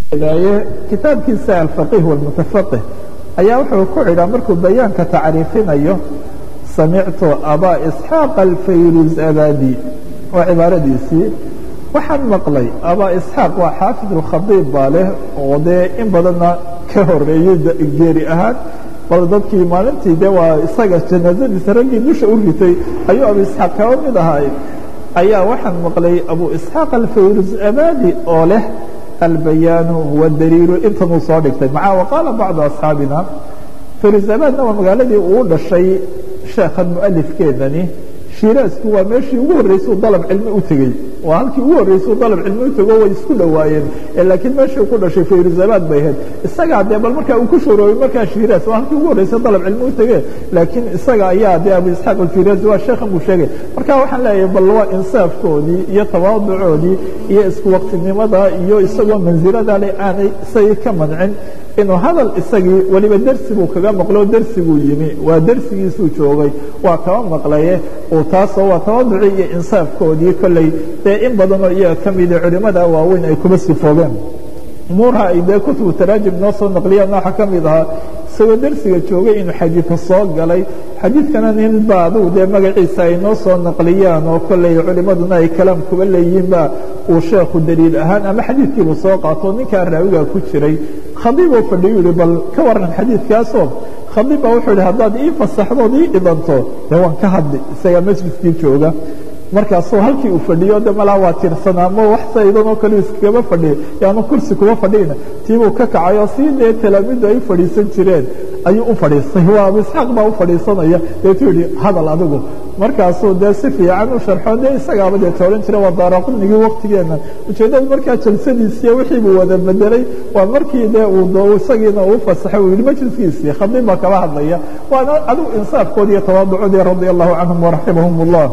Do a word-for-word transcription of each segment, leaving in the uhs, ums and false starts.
kitaabkiisa alfaqih wاlmutafaqih ayaa wuxuu ku cidhaa markuu bayaanka tacriifinayo samictu abaa isxaaq alfayruz abadi waa cibaaradiisii waxaan maqlay abaa isxaaq waa xaafid اlkhadiib baa leh oo dee in badanna ka horeeyey geeri ahaan bal dadkii maalintii de waa isaga janaazadiisa raggii dusha u ritay ayuu abu isxaaq kaba mid ahaay ayaa waxaan maqlay abu isxaaq alfayruz abadi oo leh albayaanu huwa daliilu intanuu soo dhigtay maca waqaala bacdu asxaabina fayruz abadna waa magaaladii uu dhashay sheekhan mualifkeedani shiraasku waa meeshii ugu horreysay dalab cilmi u tegey waa halkii ugu horreysay dalab cilmi u tego way isku dhowaayeen laakiin meeshii ku dhashay fayruz abad bay ahayd isagaa dee bal markaa uu ku shoroobay markaa shiraas waa halkii ugu horreysay dalab cilmi u tegee laakiin isaga ayaa dee abu isxaaq alfirazi waa sheekhan buu sheegay marka waxaan leeyahay bal waa insaafkoodii iyo tawaaducoodii iyo isku waqtinimada iyo isagoo mansilada le aanay isagii ka mancin inuu hadal isagii weliba dersi buu kaga maqlo dersiguu yimi waa dersigiisuu joogay waa kaba maqlaye uu taasoo waa tawaducii iyo insaafkoodii kolley dee in badanoo iyaga ka mida culimmada waaweyn ay kuba sifoobeen umuuraha ay dee kutubu taraajim noo soo naqliyaan waxaa ka mid ahaa isagoo dersiga joogay inuu xadiidka soo galay xadiidkana nin ba adugu dee magaciisa ay noo soo naqliyaan oo kolley culimmaduna ay kalaam kuba leeyihiinba uu sheekhu daliil ahaan ama xadiidkiibuu soo qaato ninkaa raawigaa ku jiray khadiib oo fadhiyu yihi bal ka waran xadiidkaasoo khadiib baa wuxuu yihi haddaad ii fasaxdood ii dhidanto dee waan ka hadli isagaa majliskii jooga markaasuu halkii uu fadhiyo de malaa waa tirsanaa mo wax saydan oo kale iskagama fadhiya yaanu kursi kuma fadhiyna tiibuu ka kacay oo sii dee talaamiiddu ay u fadhiisan jireen ayuu u fadhiistay waa abu isxaaq baa u fadhiisanaya deetuu yihi hadal adigu markaasuu dee si fiican u sharxo dee isagaaba dee tooran jira waa daaraqunigii waktigeenna ujeeddadu markaa jalsadiisiiy wixii buu wada bedelay waa markii dee uu isagiina uu fasaxay uu yihi majliskiisii khadiib baa kala hadlaya waana adigu insaafkoodi iyo tawaaducoodii radia allahu canhum waraximahum اllah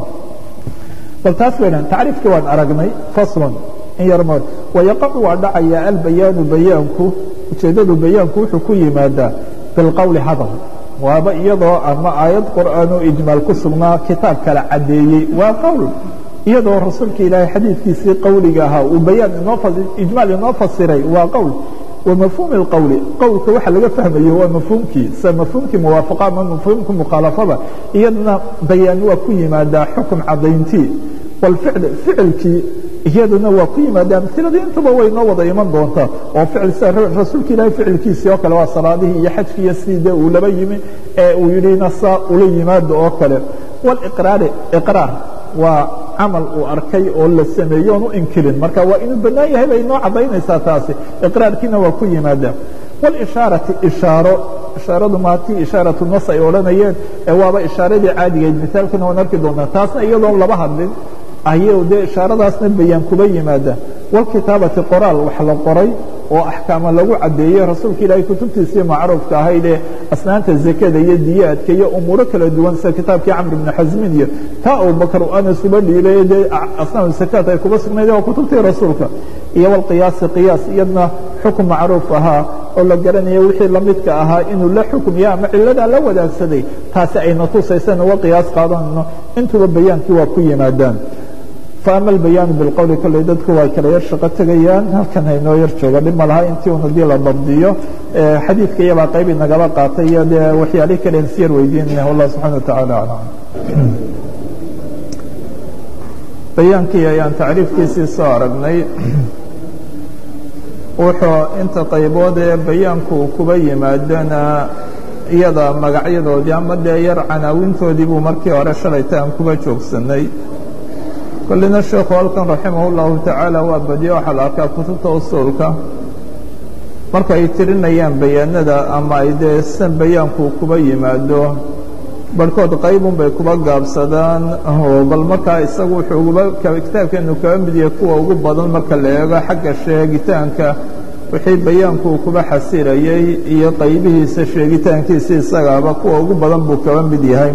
bal taas weynan tacriifkii waan aragnay faslon in yarmood wayaqacu waa dhacaya albayaanu bayaanku ujeeddadu bayaanku wuxuu ku yimaadaa bilqowli hadal waaba iyadoo ama aayad qur'aan oo ijmaal ku sugnaa kitaab kala caddeeyey waa qowl iyadoo rasuulka ilaahay xadiidkiisii qowliga ahaa uu bayaan inoo ijmaal inoo fasiray waa qowl ومفهوم الqول qowlka waxa laga fahmayo waa mafhuumkii sa mafhuumkii muwaafaqa ama mafhuumkii mukhaalafada iyadana bayaan waa ku yimaadaa xukun cadayntii wاlficl ficilkii iyadana waa ku yimaadaa amhiladii intaba way noo wada iman doontaa oo ficil sida rasuulka ilaahay ficilkiisii oo kale waa salaadihii iyo xajkii iyo sidii uu laba yimi ee uu yidhina saa ula yimaado oo kale wاlqraari iqraar waa camal uu arkay oo la sameeyo oon u inkirin marka waa inuu bannaan yahay bay inoo caddaynaysaa taasi iqraarkiina waa ku yimaada wاlishaarati ishaaro ishaaradu maatii ishaaratu nas ay odhanayeen ee waaba ishaaradii caadigeed misaalkana waan arki doontaa taasna iyadoon laba hadlin ayuu dee ishaaradaasna bayaan kuba yimaada wاlkitaabati qoraal wax la qoray oo axkaama lagu caddeeyey rasuulka ilaahay kutubtiisii macruufka ahayd ee asnaanta zakada iyo diyaadka iyo umuuro kala duwan sida kitaabkii camr ibni xasmin iyo taa abubakar anas uba dhiibay dee asnaam zakaat ay kuba sugnayd waa kutubtii rasuulka iyo wlqiyaasi qiyaas iyadna xukun macruuf ahaa oo la garanaya wixii lamidka ahaa inuu la xukumyo ama ciladaa la wadaagsaday taasi ayna tusaysana wa qiyaas qaadanayno intuba bayaankii waa ku yimaadaan فأmا البيان بالqول kolley dadku way kala yar shaqo tegayaan halkan haynoo yar jooga dhib ma laha intii un hadii la dabdiyo xadiidka iyabaa qayb inagaba qaatay iyo dee waxyaalihii kale si yar weydiinayna wallah subحaنه وataعالى aclam bayaankii ayaan tacriifkiisii soo aragnay wuxuu inta qaybood ee bayaanku kuba yimaadana iyada magacyadoodii ama dee yar canaawintoodii buu markii hore shalayta aan kuba joogsanay kollina sheekhu halkan raximah اllahu tacaala waa badiyo waxaa la arkaa kutubta usuulka marka ay tirinayaan bayaanada ama ay dee san bayaanku kuba yimaado barhkood qaybun bay kuba gaabsadaan bal markaa isagu wuxuu kitaabkeenu kaga mid yahay kuwa ugu badan marka la eego xagga sheegitaanka wixii bayaanku kuba xasilayey iyo qaybihiisa sheegitaankiisa isagaaba kuwa ugu badan buu kaga mid yahay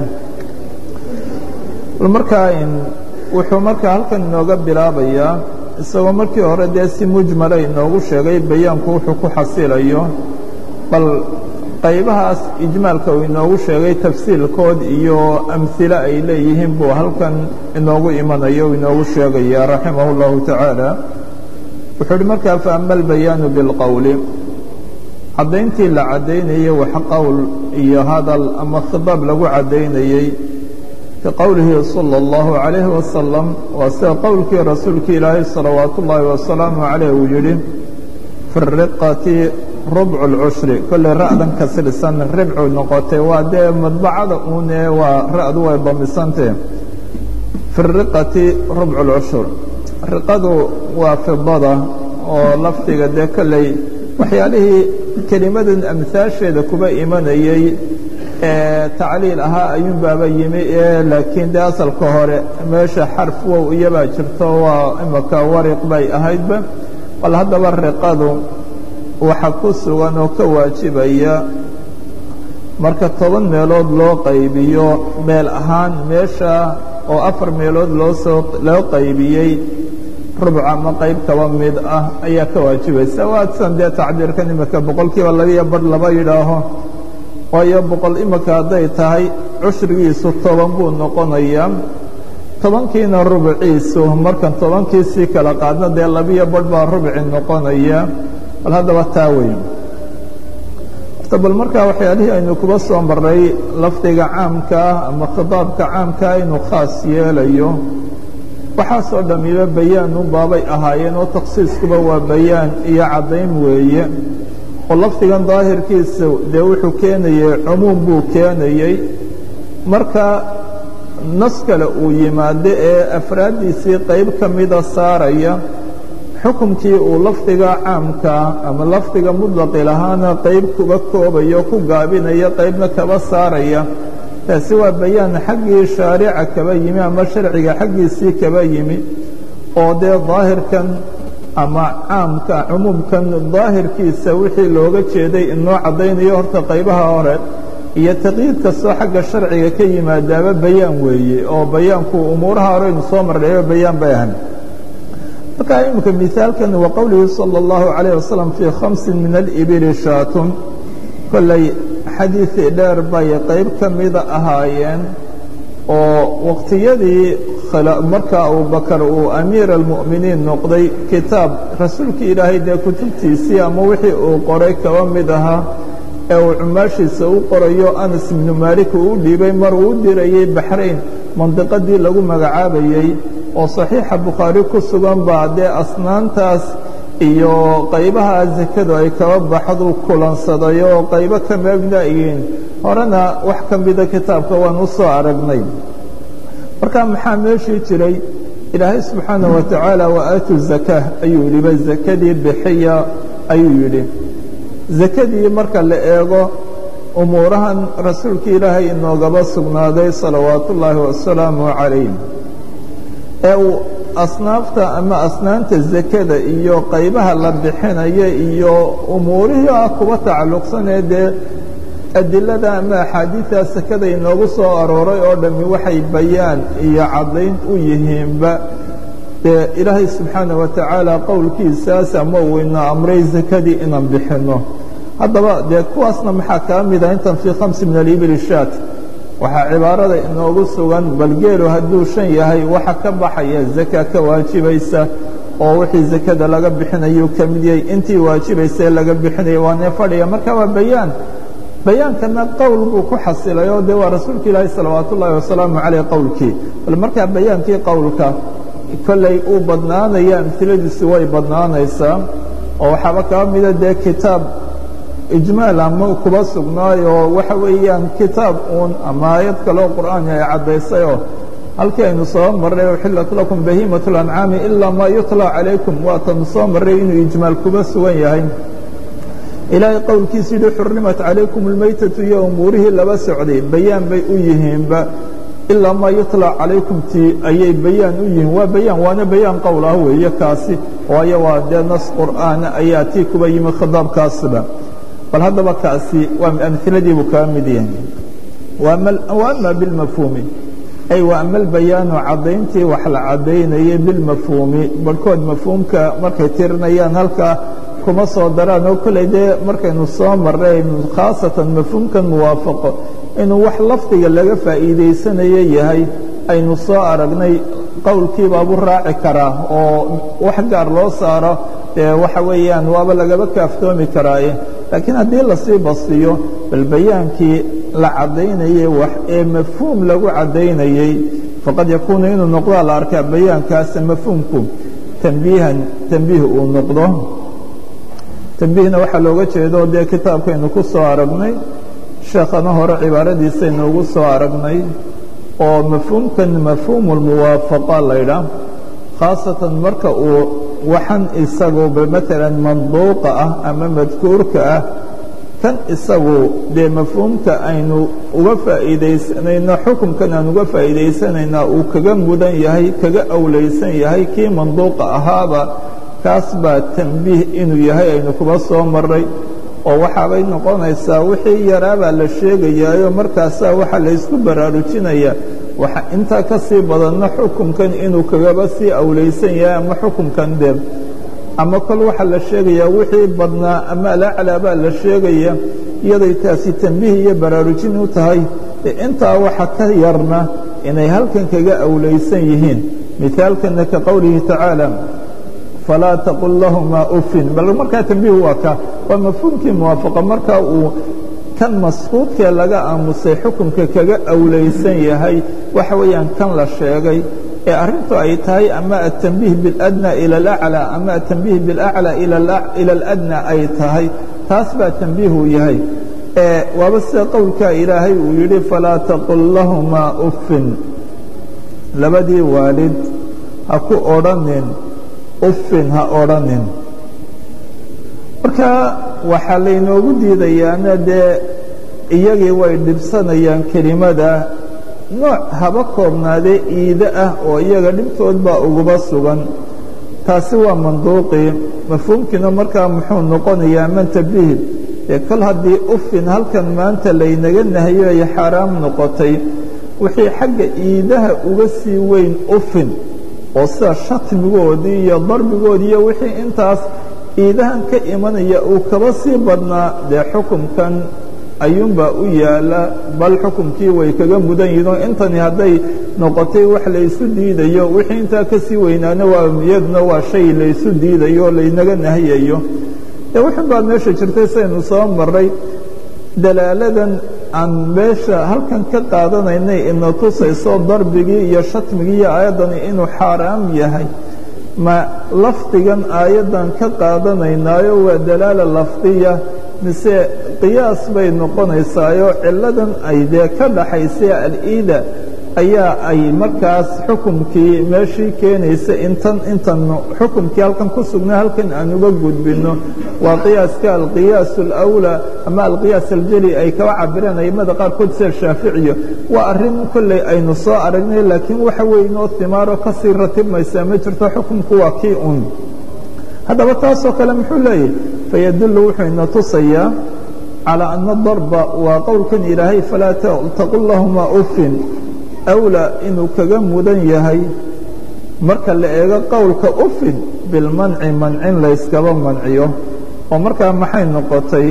markaa wuxuu markaa halkan inooga bilaabayaa isagoo markii hore dee si mujmala inoogu sheegay bayaanku wuxuu ku xasilayo bal qaybahaas ijmaalka uu inoogu sheegay tafsiilkood iyo amhilo ay leeyihiin buu halkan inoogu imanayo inoogu sheegaya raximah اllahu tacaala wuxuu uhi markaa faama albayaanu bilqowli caddayntii la caddaynayey wax qowl iyo hadal ama khidaab lagu caddaynayey ka qowlihi salى اllahu عalayhi wasalam waa sida qowlkii rasuulkii ilaahay salawaatu ullaahi wasalaamu calayh uu yidhi fi riqati rubcu اlcushri kolley ra'dan kasrisan ribcu noqotay waa dee madbacada uune waa ra'du way bamisantee fi riqati rubcu اlcushur riqadu waa fidada oo lafdiga dee kolley waxyaalihii kelimadan amhaasheeda kuba imanayey ee tacliil ahaa ayuun baaba yimi ee laakiin dee asalka hore meesha xarf wow iyabaa jirto waa imaka wariq bay ahaydba bal haddaba riqadu waxa ku sugan oo ka waajibaya marka toban meelood loo qaybiyo meel ahaan meesha oo afar meelood loosoo loo qaybiyey rubc ama qayb kaba mid ah ayaa ka waajibaysa waadsan dee tacbiirkan imika boqol kiiba labiyo badh laba yidhaaho waayo boqol imika hadday tahay cushrigiisu toban buu noqonayaa tobankiina rubciisu markan tobankiisii kala qaadna dee labiyo badh baa rubci noqonaya bal haddaba taa weyn horta bal markaa waxyaalihii aynu kuba soo maray lafdiga caamkaa ama khidaabka caamkaa inuu khaas yeelayo waxaasoo dhamiba bayaanu baabay ahaayeen oo takhsiiskuba waa bayaan iyo caddayn weeye oo lafdigan daahirkiisa dee wuxuu keenayey cumuum buu keenayey marka nas kale uu yimaado ee afraaddiisii qayb ka mida saaraya xukumkii uu lafdiga caamkaa ama lafdiga mudlaqi lahaana qayb kuba koobayo ku gaabinaya qaybna kaba saaraya taasi waa bayaan xaggii shaarica kaba yimi ama sharciga xaggiisii kaba yimi oo dee daahirkan ama caamka cumuumkan daahirkiisa wixii looga jeeday inoo caddaynayo horta qaybaha hore iyo taqyiid kastoo xagga sharciga ka yimaadaaba bayaan weeye oo bayaanku umuuraha hore aynu soo marnayba bayaan bay ahan markaa imika mihaalkan wa qowlihi salى اllahu عalayه wasalam fii khamsin min alibili shaatun kolley xadiiثii dheer bay qayb ka mida ahaayeen oo waqtiyadii markaa abubakar uu amiir almu'miniin noqday kitaab rasuulkii ilaahay dee kutubtiisii ama wixii uu qoray kaba mid ahaa ee uu cumaashiisa u qorayo anas ibnu maalik uu u dhiibay mar uu u dirayey baxrayn mandiqadii lagu magacaabayey oo saxiixa bukhaari ku sugan baa dee asnaantaas iyo qaybaha zakadu ay kaba baxdu kulansaday oo qaybo ka meegnayiin horena wax ka mida kitaabka waan u soo aragnay marka maxaa meeshii jiray ilaahay subxaanaه wa tacaala waaatu zaka ayuu yidhi ba zakadii bixiya ayuu yidhi zakadii marka la eego umuurahan rasuulka ilaahay inoogaba sugnaaday salawaatu ullaahi wasalaamu calayh ee uu asnaafta ama asnaanta zakada iyo qaybaha la bixinaya iyo umuurihii ah kuba tacalluqsanee dee adilada ama axaadiida sakada inoogu soo arooray oo dhammi waxay bayaan iyo caddayn u yihiinba dee ilaahay subxaanaه wa tacaala qowlkiisaas ama uu ina amray zakadii inaan bixinno haddaba dee kuwaasna maxaa kaa mida intan fii khamsi min alibili shaat waxaa cibaarada inoogu sugan balgeelu hadduu shan yahay waxa ka baxaya zaka ka waajibaysa oo wixii zakada laga bixinayuu ka mid yahay intii waajibaysae laga bixinaya waa nee fadhiya marka waa bayaan bayaankana qowl buu ku xasilay oo dee waa rasuulka ilaahi salawaatu ullaahi wasalaamu caleyh qowlkii bal markaa bayaankii qowlka kolley uu badnaanaya amhiladiisi way badnaanaysaa oo waxaaba kaba mida dee kitaab ijmaal ama kuba sugnaayoo waxa weeyaan kitaab uun ama aayad kaleo qur'aani ay caddaysayoo halkii aynu soo marray uxillat lakum bahiimat اlancaami ilaa maa yutla calaykum waatanu soo marray inuu ijmaal kuba sugan yahay ilaahay qowlkiisa yidhi xurimat calaykum اlmaytatu iyo umuurihii laba socday bayaan bay u yihiinba ilaa maa yutla calaykum tii ayay bayaan u yihiin waa bayaan waana bayaan qowl ah weeye kaasi waayo waa dee nas qur'aana ayaa tii kuba yimi khidaabkaasba bal haddaba kaasi waa amhiladii buu kaga mid yahay وأma biاlmafhuumi ay وأma اlbayaanu caddayntii wax la caddaynayay bilmafhuumi barhkood mafhuumka markay tirinayaan halkaa kuma soo daraan oo kolley dee markaynu soo marray khaasatan mafhuumkan muwaafaqo inuu wax lafdiga laga faa'iidaysanayo yahay aynu soo aragnay qowlkii baabuu raaci karaa oo wax gaar loo saaro dee waxa weeyaan waaba lagaba kaaftoomi karaaye laakiin haddii lasii basiyo bal bayaankii la caddaynayey wax ee mafhuum lagu caddaynayey faqad yakuunu inuu noqdaa la arkaa bayaankaas mafhuumku tanbiihan tanbiih uu noqdo tanbiihna waxaa looga jeedo dee kitaabkaynu ku soo aragnay sheekhana hore cibaaradiisaynu ugu soo aragnay oo mafhuumkan mafhuumu lmuwaafaqa laydhaah khaasatan marka uu waxan isagu maalan manduuqa ah ama madkuurka ah kan isagu dee mafhuumka aynu uga faa'iidaysanayno xukunkan aan uga faa'iidaysanaynaa uu kaga mudan yahay kaga awlaysan yahay kii manduuqa ahaaba kaas baa tanbiih inuu yahay aynu kuba soo maray oo waxaabay noqonaysaa wixii yaraabaa la sheegayaayo markaasaa waxaa la ysku baraarujinaya waxa intaa ka sii badanna xukunkan inuu kagaba sii awlaysan yahay ama xukunkan deb ama kol waxaa la sheegayaa wixii badnaa ama alaclaa baa la sheegaya iyaday taasi tanbiih iyo baraarujin u tahay intaa waxa ka yarna inay halkan kaga awlaysan yihiin mithaalkana ka qowlihi tacaala falaa taqul lahumaa ufin bal markaa tanbiih waa ka waa mafhuumkii muwaafaqa markaa uu kan maskuudkee laga aamusay xukunka kaga awlaysan yahay waxa weeyaan kan la sheegay ee arrintu ay tahay ama atanbiih biاladnى ilى اlأclى ama atanbiih biاlأclى ilى اladnى ay tahay taas baa tanbiihuu yahay waaba sida qowlkaa ilaahay uu yidhi falaa taqul lahumaa ufin labadii waalid ha ku odhanin ufin ha odhanin marka waxaa laynoogu diidayaana dee iyagii way dhibsanayaan kelimada nooc haba koobnaadee iide ah oo iyaga dhibtood baa uguba sugan taasi waa manduuqii mafhuumkiina markaa muxuu noqonayaa mantabihi dee kol haddii ufin halkan maanta laynaga nahayo ay xaaraam noqotay wixii xagga iidaha uga sii weyn ufin oo sida shatmigoodii iyo darbigoodii iyo wixii intaas iidahan ka imanaya uu kaba sii badnaa dee xukumkan ayuunbaa u yaala bal xukumkii way kaga mudan yihiin oo intani hadday noqotay wax laysu diidayo wixii intaa ka sii weynaana waa iyaduna waa shay laysu diidayo o laynaga nahiyayo dee wuxun baa meesha jirtay saynu soo maray dalaaladan aan meesha halkan ka qaadanaynay ina tusayso darbigii iyo shatmigii iyo aayaddani inuu xaaraam yahay ma lafdigan aayaddan ka qaadanaynaayo waa dalaala lafdiya mise qiyaas bay noqonaysaayo ciladan ay dee ka dhaxaysay al-iida ayaa ay markaas xukumkii meeshii keenaysa intan intan xukumkii halkan ku sugnaa halkan aan uga gudbino waa qiyaaska alqiyaas alawlaa ama alqiyaas aljali ay kaba cabireen aimada qaarkood sida shaaficiyo waa arrin kolley aynu soo aragnay laakiin waxa weynoo himaaro kasii ratibmaysaa ma jirto xukumku waa kii un haddaba taasoo kale muxuu leeyahy fayadullu wuxuu ina tusayaa calىa ana darba waa qowlkan ilaahay falaa taqul lahumaa ufin awlaa inuu kaga mudan yahay marka la eego qowlka ufin bilmanci mancin layskaba manciyo oo markaa maxay noqotay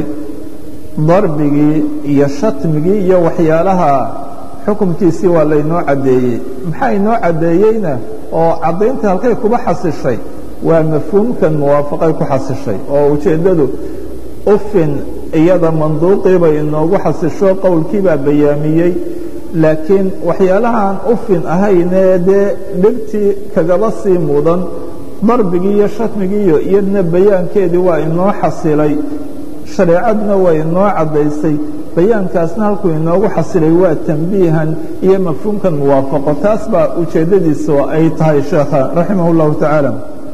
darbigii iyo shatmigii iyo waxyaalaha xukumkiisii waa laynoo caddeeyey maxaa inoo caddeeyeyna oo caddaynta halkay kuba xasishay waa mafhuumkan muwaafaqay ku xasishay oo ujeeddadu ufin iyada manduuqii bay inoogu xasisho qowlkii baa bayaamiyey laakiin waxyaalahaan ufin ahaynee dee dhibtii kagaba sii mudan darbigii iyo shatmigiiyo iyadna bayaankeedii waa inoo xasilay shareecadna waa inoo caddaysay bayaankaasna halkuu inoogu xasilay waa tanbiihan iyo mafhuumkan muwaafaqo taas baa ujeeddadiisu ay tahay sheekha raximah اllahu tacaala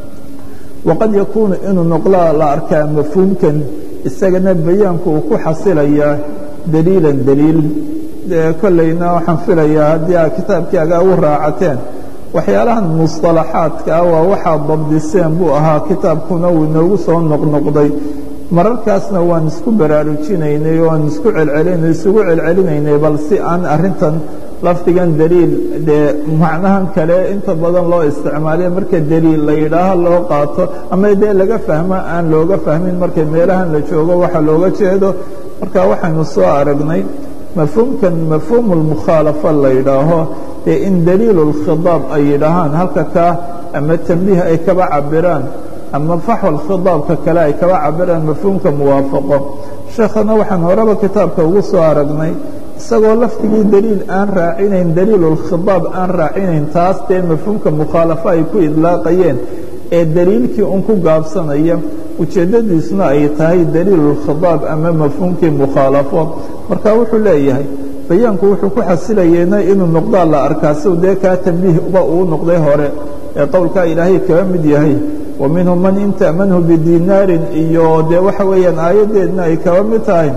waqad yakuunu inuu noqlaa la arkaa mafhuumkan isagana bayaanku uu ku xasilayaa daliilan daliil kollayna waxaan filayaa haddii aad kitaabkii agaa u raacateen waxyaalahan musطalaxaadka ah waa waxaad dabdiseen buu ahaa kitaabkuna uu inoogu soo noqnoqday mararkaasna waan isku baraarujinaynay o aan isku celcelin isugu celcelinaynay bal si aan arrintan lafdigan daliil dee macnahan kale inta badan loo isticmaaliya marka daliil la yidhaaho loo qaato ama dee laga fahmo aan looga fahmin marka meelahan la joogo waxa looga jeedo marka waxaynu soo aragnay mafhuumkan mafhuumu lmukhaalafa la yidhaaho dee in daliilu lkhidaab ay yidhaahaan halka kaa ama tambiih ay kaba cabiraan ama faxwal khidaabka kale ay kaba cabiraan mafhuumka muwaafaqo sheekhana waxaan horeba kitaabka ugu soo aragnay isagoo laftigii daliil aan raacinayn daliilulkhidaab aan raacinayn taas dee mafhuumka mukhaalafo ay ku idlaaqayeen ee daliilkii un ku gaabsanaya ujeeddadiisuna ay tahay daliilulkhidaab ama mafhuumkii mukhaalafo marka wuxuu leeyahay bayaanku wuxuu ku xasilayeyna inuu noqdaa la arkaa siu dee kaa tambiih uba uu noqday hore ee qowlkaa ilaahay kaga mid yahay wa minhum man in ta'manhu bidinaarin iyo dee waxa weeyaan aayaddeedna ay kaba mid tahay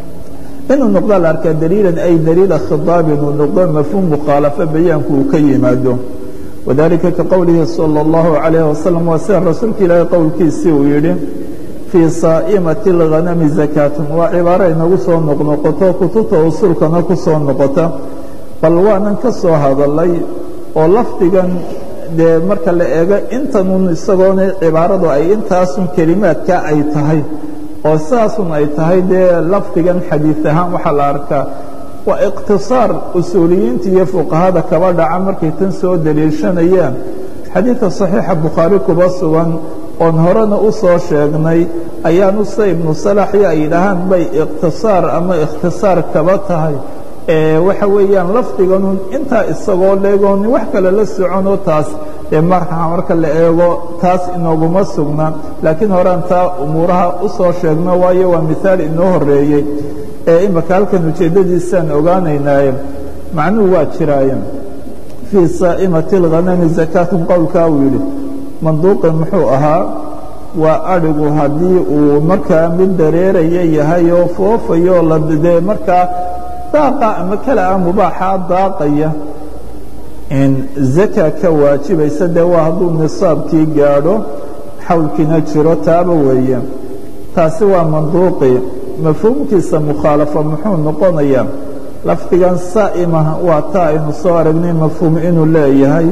inuu noqdaa la arkaa daliilan ay daliila khidaabin uu noqdo mafhuum mukhaalafo bayaanku uu ka yimaado wadalika ka qowlihi salى اllahu عalayh wasalam waa sida rasuulka ilaahay qowlkiisii uu yidhi fii saa'imati اlghanami zakaatun waa cibaaro inagu soo noqnoqoto kutubta usulkana ku soo noqota bal waanan ka soo hadalay oo lafdigan dee marka la eego intanun isagoona cibaaradu ay intaasun kelimaadka ay tahay oo sidaasun ay tahay dee lafdigan xadiid ahaan waxaa la arkaa waa iqtisaar usuuliyiinta iyo fuqahada kaba dhaca markay tan soo daliishanayaan xadiidka صaxiixa bukhaari kuba sugan oon horena u soo sheegnay ayaanu sida ibnu salaxyo ay yidhaahaan bay iqtisaar ama ikhtisaar kaba tahay waxa weeyaan lafdiganun intaa isagoo leegoon wax kale la soconoo taas dee marka marka la eego taas inooguma sugna laakiin horean taa umuuraha u soo sheegno waayo waa mihaal inoo horeeyey ee imaka halkan ujeeddadiisaan ogaanaynaaye macnuhu waa jiraaye fii saa'imati اlghanami zakaatun qowlkaa uu yidhi manduuqi muxuu ahaa waa adhigu haddii uu markaa mid dareeraya yahay oo foofayo la dee markaa daaqa ama kala ah mubaaxaa daaqaya in zaka ka waajibaysa dee waa hadduu nisaabkii gaadho xawlkiina jiro taaba weeye taasi waa manduuqii mafhuumkiisa mukhaalafa muxuu noqonayaa lafdigan saa'ima waa taa aynu soo aragnay mafhuum inuu leeyahay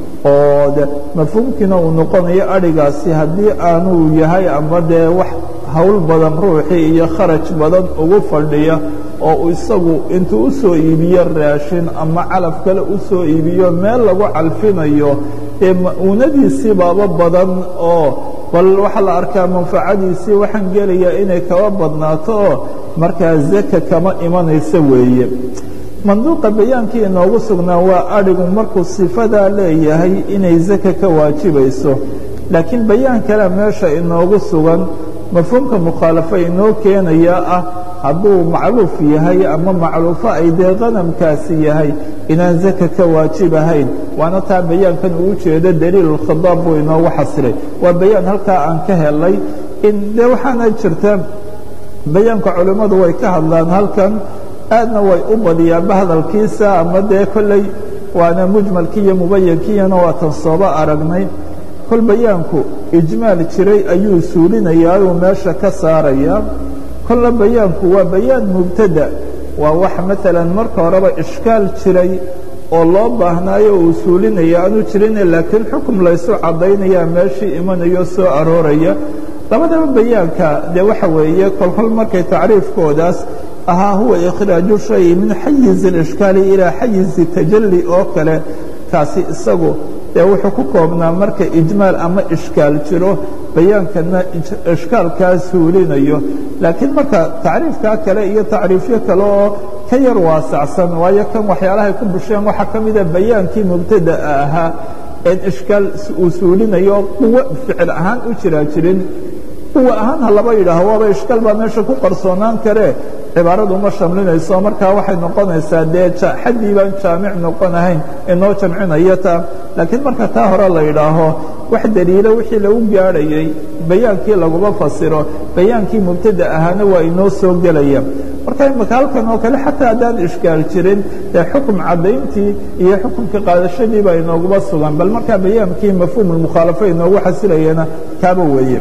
oo de mafhuumkiina uu noqonayo adhigaasi haddii aanuu yahay ama dee wax hawl badan ruuxii iyo kharaj badan ugu fadhiya oo isagu intuu u soo iibiyo raashin ama calaf kale u soo iibiyo meel lagu calfinayo ee ma'uunadiisii baaba badan oo bal waxaa la arkaa manfacadiisii waxaan gelaya inay kaba badnaato oo markaa zaka kama imanaysa weeye manduuqa bayaankii inoogu sugnaa waa adhigu markuu sifadaa leeyahay inay zaka ka waajibayso laakiin bayaan kale meesha inoogu sugan mafhuumka mukhaalafo inoo keenaya ah hadduu macluuf yahay ama macluufo ay dee qanamkaasi yahay inaan zaka ka waajibahayn waana taa bayaankan uu jeedo daliilulkhidaab buu inoogu xasilay waa bayaan halkaa aan ka helay in dee waxaana jirta bayaanka culimmadu way ka hadlaan halkan aadna way u badiyaanba hadalkiisa ama dee kolley waana mujmalkii iyo mubayankiiyana waatan sooba aragnay kol bayaanku ijmaal jiray ayuu suulinayaa uu meesha ka saaraya kolla bayaanku waa bayaan mubtada waa wax maalan marka horeba ishkaal jiray oo loo baahnaayo uu suulinaya aanu jirin laakiin xukum laysu caddaynayaa meeshii imanayo soo arooraya labadaba bayaanka dee waxa weeye kolkol markay tacriifkoodaas ahaa huwa ikhraaju shay min xayiz اlishkaali ilaa xayizi tajalli oo kale kaasi isagu dee wuxuu ku koobnaa marka ijmaal ama ishkaal jiro bayaankana ishkaalkaa suulinayo laakiin marka tacriifkaa kale iyo tacriifyo kale oo ka yar waasacsan waayo kan waxyaalahay ku busheen waxaa ka mida bayaankii mubtada'a ahaa een ishkaal uu suulinayo quwo ficil ahaan u jiraa jirin quwo ahaan ha laba yidhaaho waaba ishkaal baa meesha ku qarsoonaan karee cibaaradu ma shamlinayso markaa waxay noqonaysaa dee xaddii baan jaamic noqon ahayn inoo jamcinaya taa laakiin marka taa hore la yidhaaho wax daliilo wixii lagu gaadhayey bayaankii laguma fasiro bayaankii mubtada ahaana waa inoo soo gelaya marka imaka halkan oo kale xataa haddaan ishkaal jirin dee xukum caddayntii iyo xukumka qaadashadii baa inooguma sugan bal markaa bayaankii mafhuumulmukhaalafo inoogu xasilayana kaaba weeye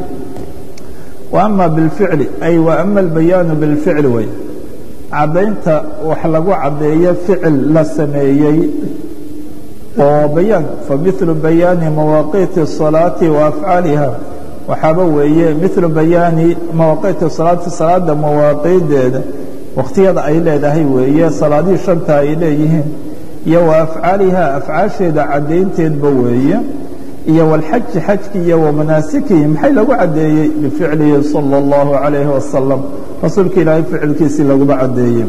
وأma bاlficli ay وأma اlbayaanu bاlficli way caddaynta wax lagu caddeeyo ficil la sameeyey oo bayaan famiثlu bayaani mawaaqiiti الصalaaةi وafcaaliha waxaaba weeye miثlu bayaani mawaaqiiti salaati salaada mawaaqiideeda wakhtiyada ay leedahay weeye salaadihii shanta ay leeyihiin iyo وafcaaliha afcaasheeda caddaynteedba weeye iyo walxaji xajki iyo wamanaasikihi maxay lagu caddeeyey bificlihi salى اllahu عalayhi wasalam rasuulka ilaahay ficilkiisii laguba caddeeyey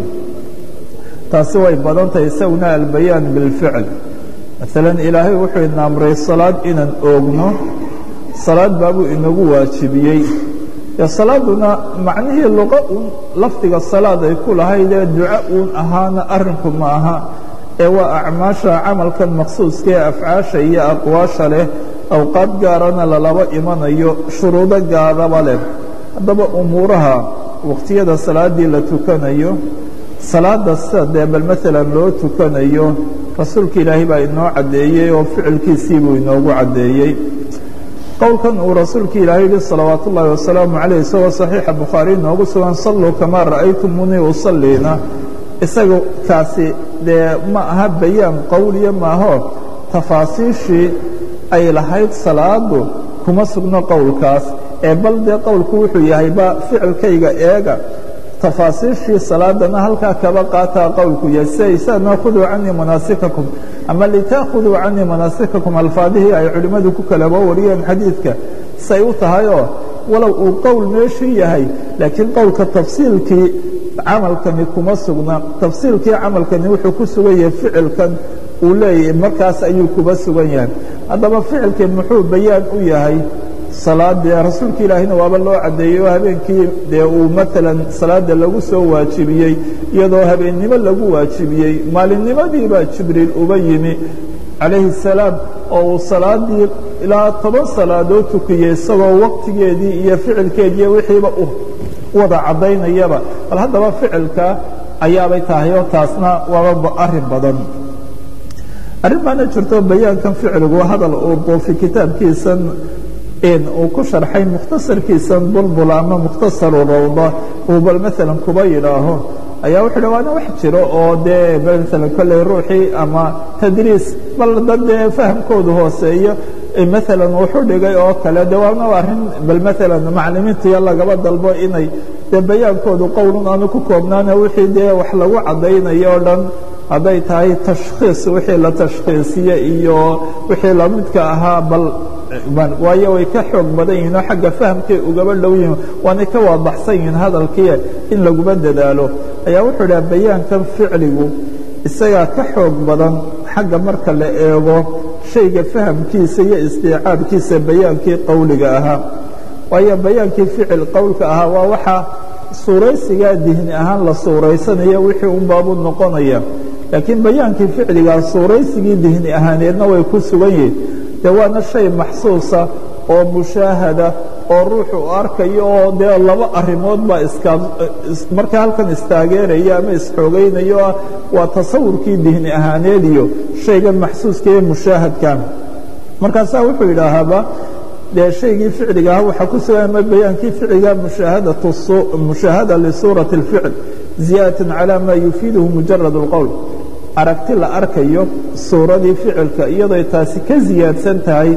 taasi way badan tahay isaguna albayaan bilficl maalan ilaahay wuxuu ina amray salaad inaan oogno salaad baabuu inagu waajibiyey dee salaaduna macnihii luqa uun lafdiga salaad ay ku lahaydee duco uun ahaana arrinku ma aha ee waa acmaasha camalkan maqsuuska ee afcaasha iyo aqwaasha leh awqaad gaarana lalaba imanayo shuruudo gaaraba leh haddaba umuuraha waqtiyada salaaddii la tukanayo salaada sida dee bal maalan loo tukanayo rasuulka ilaahay baa inoo caddeeyey oo ficilkiisii buu inoogu caddeeyey qowlkan uu rasuulka ilaahay yihi salawaat ullaahi wasalaamu calayh isagoo saxiixa bukhaari inoogu sugan salluu kamaa ra'aytumunii usalliina isaga kaasi dee ma aha bayaan qowliya maaho tafaasiishii ay lahayd salaadu kuma sugno qowlkaas ee bal dee qowlku wuxuu yahay ba ficilkayga eega tafaasiishii salaadana halkaa kaba qaataa qowlku yahay sidaysana khuduu canii manaasikakum ama litaakhuduu canii manaasikakum alfaadihii ay culimmadu ku kalaba wariyeen xadiidka say u tahayoo walow uu qowl meeshii yahay laakiin qowlka tafsiilkii camalkani kuma sugna tafsiilkii camalkani wuxuu ku sugan yahay ficilkan uu leeyahay markaas ayuu kuba sugan yahay haddaba ficilkii muxuu bayaan u yahay salaadee rasuulka ilaahayna waaba loo caddeeyey oo habeenkii dee uu maalan salaada lagu soo waajibiyey iyadoo habeennimo lagu waajibiyey maalinnimadii baa jibriil uba yimi calayhi الsalaam oo uu salaadii ilaa toban salaadood tukiyey isagoo waqtigeedii iyo ficilkeediiyo wixiiba u wada caddaynayaba bal haddaba ficilka ayaabay tahay oo taasna waaba arrin badan arrin baana jirto bayaankan ficiligu hadal uu duufi kitaabkiisan uu ku sharxay mukhtasarkiisan bulbul ama mukhtasaru rawda uu bal maalan kuba yidhaaho ayaa wuxuu dha waana wax jiro oo dee maalan kolley ruuxii ama tadriis bal dad dee fahamkoodu hooseeyo maalan wuxuu dhigay oo kale de waana arrin bal maalan maclimiintiya lagaba dalbo inay dee bayaankoodu qowlun aanu ku koobnaana wixii dee wax lagu caddaynayo o dhan hadday tahay tashkhiis wixii la tashkhiisiye iyo wixii lamidka ahaa bal waayo way ka xoog badan yihin oo xagga fahamkay ugaba dhow yihin waanay ka waadaxsan yihiin hadalkii in laguma dadaalo ayaa wuxuu dhaha bayaankan ficligu isagaa ka xoog badan xagga marka la eego shayga fahamkiisa iyo istiicaabkiisa bayaankii qowliga ahaa waayo bayaankii ficil qowlka ahaa waa waxa suuraysigaa dihni ahaan la suuraysanayo wixii un baabu noqonaya laakiin bayaankii ficligaa suuraysigii dihni ahaaneedna way ku sugan yihin de waana shay maxsuusa oo mushaahada oo ruuxu u arkayo oo dee laba arrimood baa iska marka halkan istaageeraya ama isxoogaynayo ah waa tasawurkii dihni ahaaneed iyo shaygan maxsuuska ee mushaahadkan markaasaa wuxuu yidhaahaaba dee shaygii ficliga ah waxaa ku sugan ama bayaankii ficliga mushaahadatu mushaahada lisuurati اlficl ziyaadatan calaa maa yufiiduhu mujarad اlqowl aragti la arkayo suuradii ficilka iyadoo taasi ka ziyaadsan tahay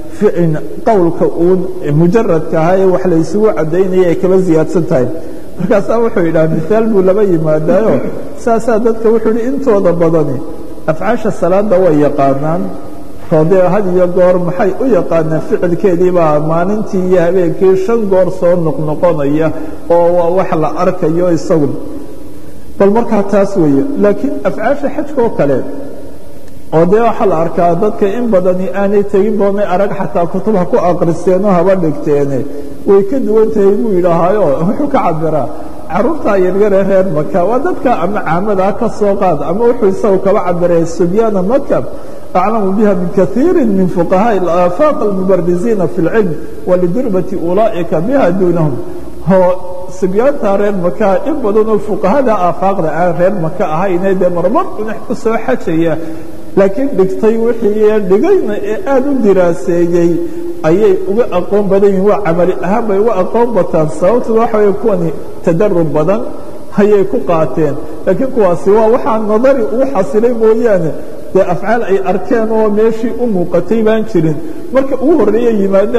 qowlka uun mujaradka ahaa ee wax la isugu caddaynaya ay kaba ziyaadsan tahay markaasaa wuxuu yidhaha miaal buu laba yimaadaayo saasaa dadka wuxuu hi intooda badani afcaasha salaada way yaqaanaan oo dee had iyo goor maxay u yaqaanaan ficilkeedii baa maalintii iyo habeenkii shan goor soo noqnoqonaya oo waa wax la arkayo isagu bal markaa taas weeye laakiin afcaasha xajka oo kale oo dee waxaa la arkaa dadka in badani aanay tegin boonay arag xataa kutub ha ku aqriseenoo haba dhigteene way ka duwan tahay buu yidhaahaayo wuxuu ka cabiraa caruurtaa yaryaree reer maka waa dadka ama caamadaa ka soo qaad ama wuxuu isagu kaba cabiraya subyaana maka aclamu biha min kaiiri min fuqahaaءi اlaafaaq almubarisiina fi اlcilm walidurbati ulaa'ika biha duunahum sibyaantaa reer maka in badanoo fuqahada aafaaqda aan reer maka ahayne dee marmar unax ku soo xajaya laakiin dhigtay wixii dhigayna ee aada u diraaseeyey ayay uga aqoon badan yihin waa camali ahaan bay uga aqoon bataan sababtuna waxa wey kuwani tadarub badan ayay ku qaateen laakiin kuwaasi waa waxaa nadari ugu xasilay mooyaane dee afcaal ay arkeen oo meeshii u muuqatay baan jirin marka ugu horreeya yimaadaan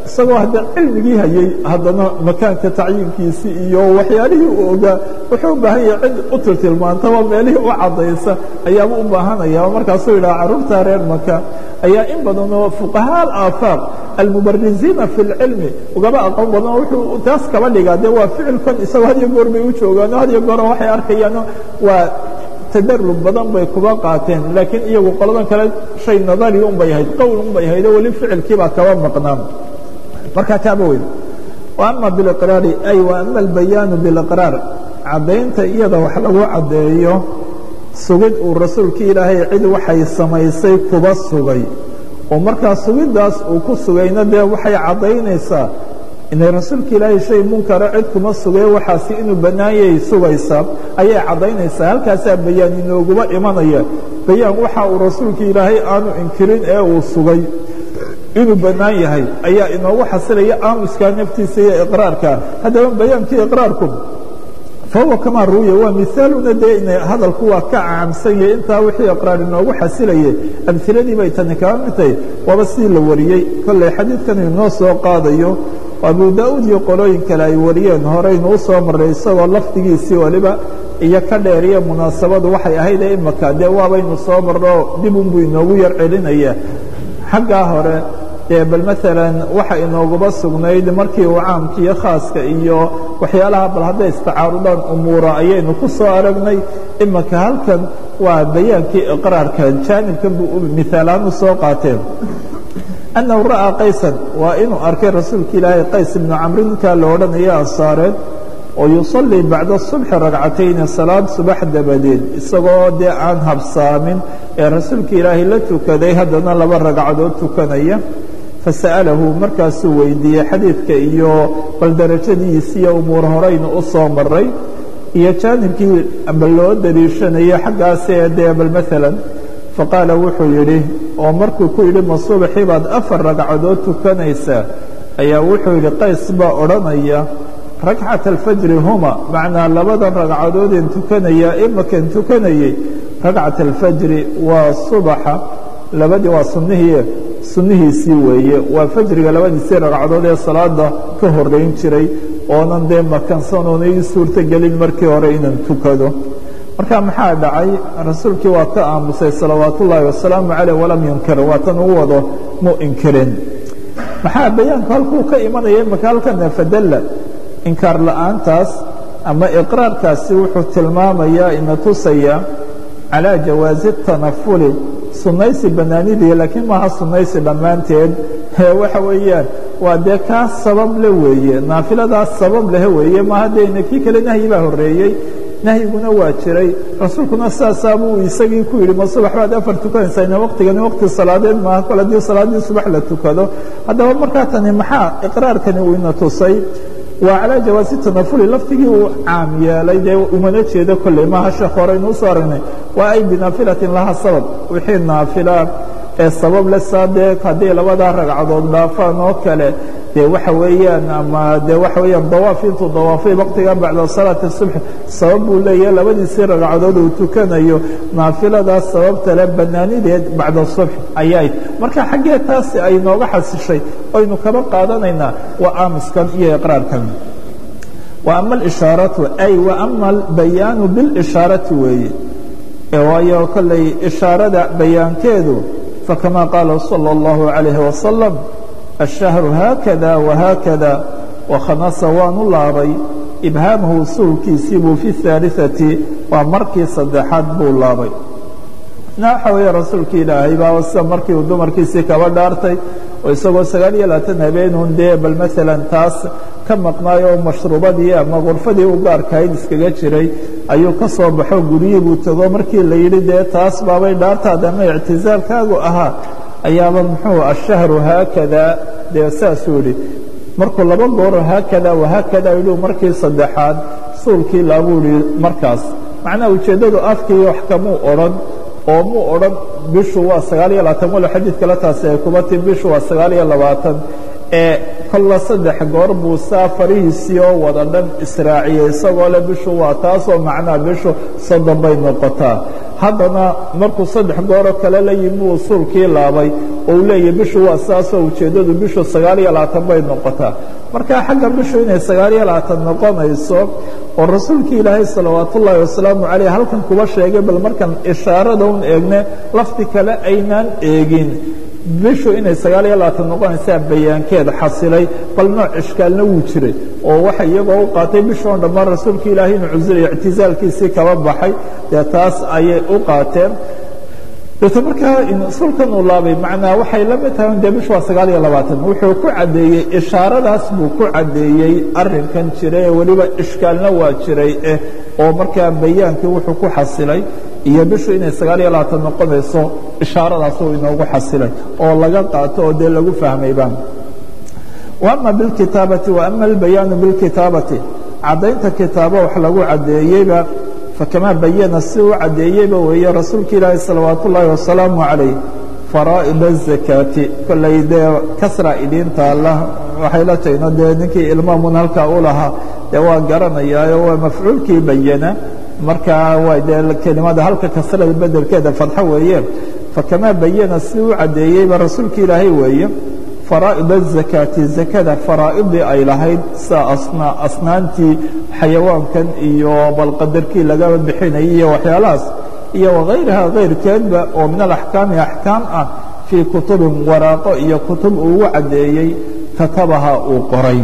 isagoo hadda cilmigii hayay haddana makaanka tacyiinkiisii iyo waxyaalihii uu ogaa wuxuu u baahan yahay cid u tiltilmaantaba meelihii u caddaysa ayaaba u baahanaya markaasuu yidhaha carruurta reer maka ayaa in badan oo fuqahaa alaafaaq almubarisiina fi lcilmi ugaba aqoon badan oo wuxuu taas kaba dhigaa dee waa ficilkan isagoo had iyo goor bay u joogaano had iyo goor waxay arkayaano waa tadarrub badan bay kuba qaateen laakiin iyagu qoladan kale shay nadari un bay ahayd qowl un bay ahayd oo weli ficilkii baa kaba maqnaan markaa taaba weyn wa ama biliqraari ay wa ama albayaanu biliqraar caddaynta iyada wax lagu caddeeyo sugid uu rasuulkii ilaahay cid waxay samaysay kuba sugay oo markaa sugiddaas uu ku sugayna dee waxay caddaynaysaa inay rasuulka ilaahay shay munkara cid kuma sugay waxaasi inuu bannaanyay sugaysaa ayay caddaynaysaa halkaasaa bayaan inooguba imanaya bayaan waxa uu rasuulka ilaahay aanu inkirin ee uu sugay inuu bannaan yahay ayaa inoogu xasilaya aamuskaa naftiisa iyo iqraarka haddaba bayaankii iqraarku fahuwa kamaa ruuya waa mihaaluna dee ina hadalku waa ka caamsan yahay intaa wixii iqraar inoogu xasilayay amhiladii bay tani kaga mid tahay waaba sidii la wariyey kolley xadiidkan inoo soo qaadayo abu daa'uud iyo qolooyin kale ay wariyeen horeynu u soo marray isagoo lafdigiisii waliba iyo ka dheeriya munaasabadu waxay ahayd ee imaka dee waabaynu soo marno dib unbuu inoogu yar celinaya xaggaa hore dee bal maalan waxa inooguba sugnayd markii uu caamka iyo khaaska iyo waxyaalaha bal hadday istacaarudaan umuura ayaynu ku soo aragnay imaka halkan waa bayaankii iqraarka jaanibkan buu miaalahaan u soo qaateen أنه ra'ىa qaysan waa inuu arkay rasuulka ilaahay qays ibnu camri ninkaa la odhanaya ansaareed oo yuصalii bacda الصubxi ragcatayni salaad subax dabadeed isagoo dee aan habsaamin ee rasuulka ilaahay la tukaday haddana laba ragcadood tukanaya fasa'alahu markaasuu weydiiyey xadiidka iyo bal darajadiisiiyo umuur horeynu u soo maray iyo jaanibkii amba loo daliishanaya xaggaasee dee bal maalan faqaala wuxuu yidhi oo markuu ku yidhi ma subaxii baad afar ragcadood tukanaysaa ayaa wuxuu yidhi qays baa odhanaya ragcat alfajri huma macnaa labadan ragcadoodeen tukanaya imakan tukanayey ragcat alfajri waa subaxa labadii waa sunnihii sunnihiisii weeye waa fajriga labadiisii ragcadood ee salaada ka horeyn jiray oonan dee makansanoono ii suurto gelin markii hore inaan tukado marka maxaa dhacay rasuulkii waa ka aamusay salawaat ullaahi wasalaamu caleyh walam yunkir waatan uu wado mu inkirin maxaa bayaanku halkuu ka imanaya imaka halkana fadalla inkaar la'aantaas ama iqraarkaasi wuxuu tilmaamayaa ina tusaya calaa jawaazi tanafuli sunnaysi bannaanidii laakiin maaha sunnaysi dhammaanteed hee waxa weeyaan waa dee kaas sabab le weeye naafiladaas sabab leh weeye maaha dee kii kale nahyi baa horreeyey nahyiguna waa jiray rasuulkuna saasaabuu isagii ku yidhi ma subax baad afar tukanaysaa ina waqtigani waqti salaadeed maaha kol haddii salaaddii subax la tukado haddaba markaa tani maxaa iqraarkani uu ina tusay waa calaa jawaasi tanafuli laftigii uu caam yeelay dee umana jeedo kolley maaha sheekh horeynu usoo aragnay waa ay binaafilatin laha sabab wixii naafila ee sabab le saadee haddii labadaa ragcadood dhaafaan oo kale dee waxa weeyaan ama dee waxa weeyaan dawaaf intuu dawaafay waqtiga bacda salaati subx sabab buu leeyahay labadiisii ragcadood uu tukanayo naafiladaas sababta le bannaanideed bacda subx ayay marka xaggee taasi ay nooga xasishay aynu kaba qaadanaynaa waa aamuskan iyo iqraarkan wa ama alishaaratu ay wa ama albayaanu bilishaarati weeye waayo kolley ishaarada bayaankeedu fakama qaala salى اllahu عalayhi wasalam الشhهر haakada وhaakada وkhanasa waanu laabay ibhaamahu suulkiisii buu fi الثaaliثati waa markii saddexaad buu laabay na waxa weeye rasuulka ilaahay baa sida markii uu dumarkiisii kaba dhaartay oo isagoo sagaal iyo labaatan habeenun dee bal maalan taas ka maqnaayo oo mashruubadii ama gurfadii u gaarkahayd iskaga jiray ayuu ka soo baxo guryihii buu tago markii la yidhi dee taas baabay dhaartaada ama ictizaalkaagu ahaa ayaaba muxuu ashahru haakada dee saasuu yidhi markuu laba gooro haakada wahaakada yidhi markii saddexaad suulkii laabuu yihi markaas macnaha ujeeddadu afkii wax kamuu odhan oo muu odhan bishu waa sagaal iyo labaatan walo xadiid kale taasi ay kuba tii bishu waa sagaal iyo labaatan ee kolla saddex goor buu saa farihiisii oo wada dhan israaciyey isagoo le bishu waa taasoo macnaha bishu soddon bay noqotaa haddana markuu saddex gooro kale la yimi usuulkii laabay oo uu leeyahy bishu waa saasoo ujeeddadu bishu sagaal iyo labaatan bay noqotaa marka xagga bishu inay sagaal iyo labaatan noqonayso oo rasuulkii ilaahay salawaatu ullaahi wasalaamu caleyh halkan kuba sheegay bal markan ishaarada un eegne lafdi kale aynaan eegin bishu inay sagaal iyo labaatan noqonaysaa bayaankeeda xasilay bal nooc ishkaalna wuu jiray oo waxa iyagoo u qaatay bishoon dhammaan rasuulka ilaahay inuu cusuriyo ictisaalkiisii kaba baxay dee taas ayay u qaateen deeto markaa sulkan uu laabay macnaa waxay la mid tahay dee bishu waa sagaal iyo labaatan wuxuu ku caddeeyey ishaaradaas buu ku caddeeyey arrinkan jiray ee weliba ishkaalna waa jiray eh oo markaa bayaankii wuxuu ku xasilay iyo bishu inay sagaal iyo labaatan noqonayso ishaaradaas uu inoogu xasilay oo laga qaato oo dee lagu fahmayba وأma bاlkitaabati وأma اlbayaanu bاlkitaabati caddaynta kitaabo wax lagu caddeeyeyba fakamaa bayana si uu caddeeyeyba weeye rasuulka ilaahi salawaat ullaahi wasalaamu calayh faraa'id الzakaati kollay dee kasra idiinta allah waxay la tagno dee ninkii ilmaamun halkaa u lahaa dee waa garanayaayo waa mafcuulkii bayana markaa waa dee kelimada halka kasrada bedelkeeda fadxo weeye fakamaa bayana si uu caddeeyeyba rasuulka ilaahay weeye faraa'id الzakaati zakada faraa'idii ay lahayd sida asna asnaantii xayawaankan iyo balqadarkii laga bixinayay iyo waxyaalahaas iyo wagayraha kayrkeedba oo min alaxkaami axkaam ah fii kutubin waraaqo iyo kutub uu ugu caddeeyey katabaha uu qoray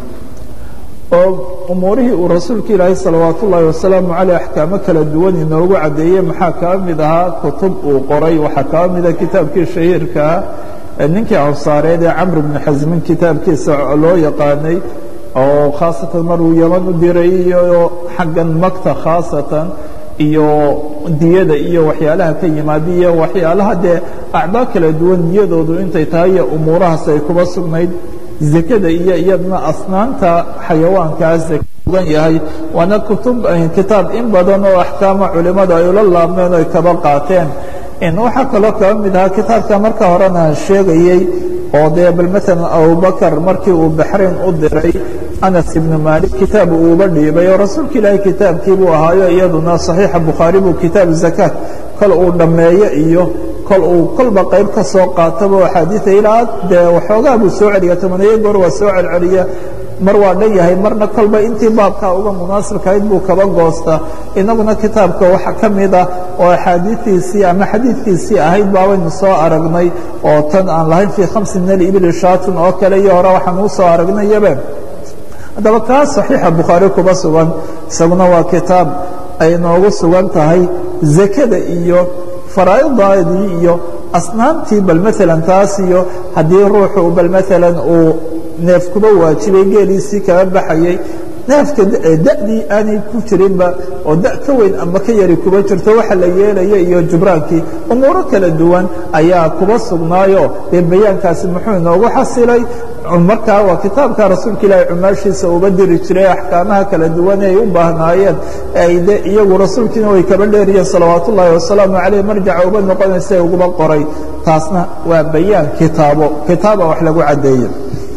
oo umuurihii uu rasuulka ilaahay salawaat ullaahi wasalaamu caleyh axkaamo kala duwan inoogu caddeeyey maxaa kaa mid ahaa kutub uu qoray waxaa kaa mida kitaabkii shahiirkaa ninkii ansaareed ee camr bni xasmin kitaabkiisa loo yaqaanay oo khaasatan maruu yaman u diray iyo xaggan makta khaasatan iyo diyada iyo waxyaalaha ka yimaada iyo waxyaalaha dee acdaa kala duwan diyadoodu intay tahay iyo umuurahaas ay kuba sugnayd zakada iyo iyadna asnaanta xayawaankaas ugan yahay waana kutub kitaab in badan oo axkaama culimada ay ula laabmeen o ay kaba qaateen waxaa kaloo kaba mid ahaa kitaabka marka horena sheegayey oo dee bal maalan abubakar markii uu baxrayn u diray anas ibnu malik kitaab uuba dhiibay oo rasuulka ilaahay kitaabkii buu ahaayo iyaduna saxiixa bukhaari buu kitaab zakaat kol uu dhammeeyo iyo kol uu kolba qayb ka soo qaataba axaadiia ilaa dee waxoogaa buu soo celiya tobaneeyo goor waa soo celceliya mar waa dhan yahay marna kolba intii baabkaa uga munaasibkahayd buu kaba goostaa inaguna kitaabka waxa ka mid ah oo axaadiiiisii ama xadiidkiisii ahayd baabaynu soo aragnay oo tan aan lahayn fii khamsi min alibili shaatun oo kale iyo hore waxaan uu soo aragnayabe haddaba kaas saxiixa bukhaari kuba sugan isaguna waa kitaab ay noogu sugan tahay zakada iyo faraa'idaadii iyo asnaantii bal maalan taas iyo haddii ruuxu bal maalan uu neef kuba waajibay geeliisii kaba baxayey neefka da'dii aanay ku jirinba oo da' ka weyn ama ka yari kuba jirto waxa la yeelaya iyo jubraankii umuuro kala duwan ayaa kuba sugnaayo dee bayaankaasi muxuu inoogu xasilay markaa waa kitaabka rasuulka ilaahay cumaashiisa uba diri jiray axkaamaha kala duwan ay u baahnaayeen de iyagu rasuulkiina way kaba dheeriyeen salawaat ullaahi wasalaamu caleyh marjaca uba noqonaysa uguba qoray taasna waa bayaan kitaabo kitaaba wax lagu caddeeye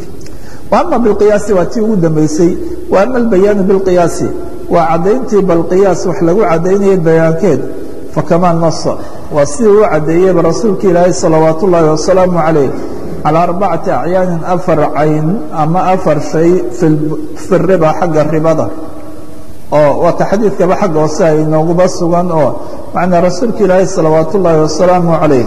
وأma bاlqiyaasi waa tii ugu dambaysay وأma اlbayaanu bاlqiyaasi waa caddayntii balqiyaas wax lagu caddaynayay bayaankeed fakamaa nasa waa sidii u caddeeyeyba rasuulka ilaahay salawaat ullaahi wasalaamu calayh calىa arbacati acyaanin afar cayn ama afar shay fi riba xagga ribada oo waata xadiidkaba xagga hoose ay nooguba sugan oo macnaa rasuulka ilaahay salawaat ullaahi wasalaamu calayh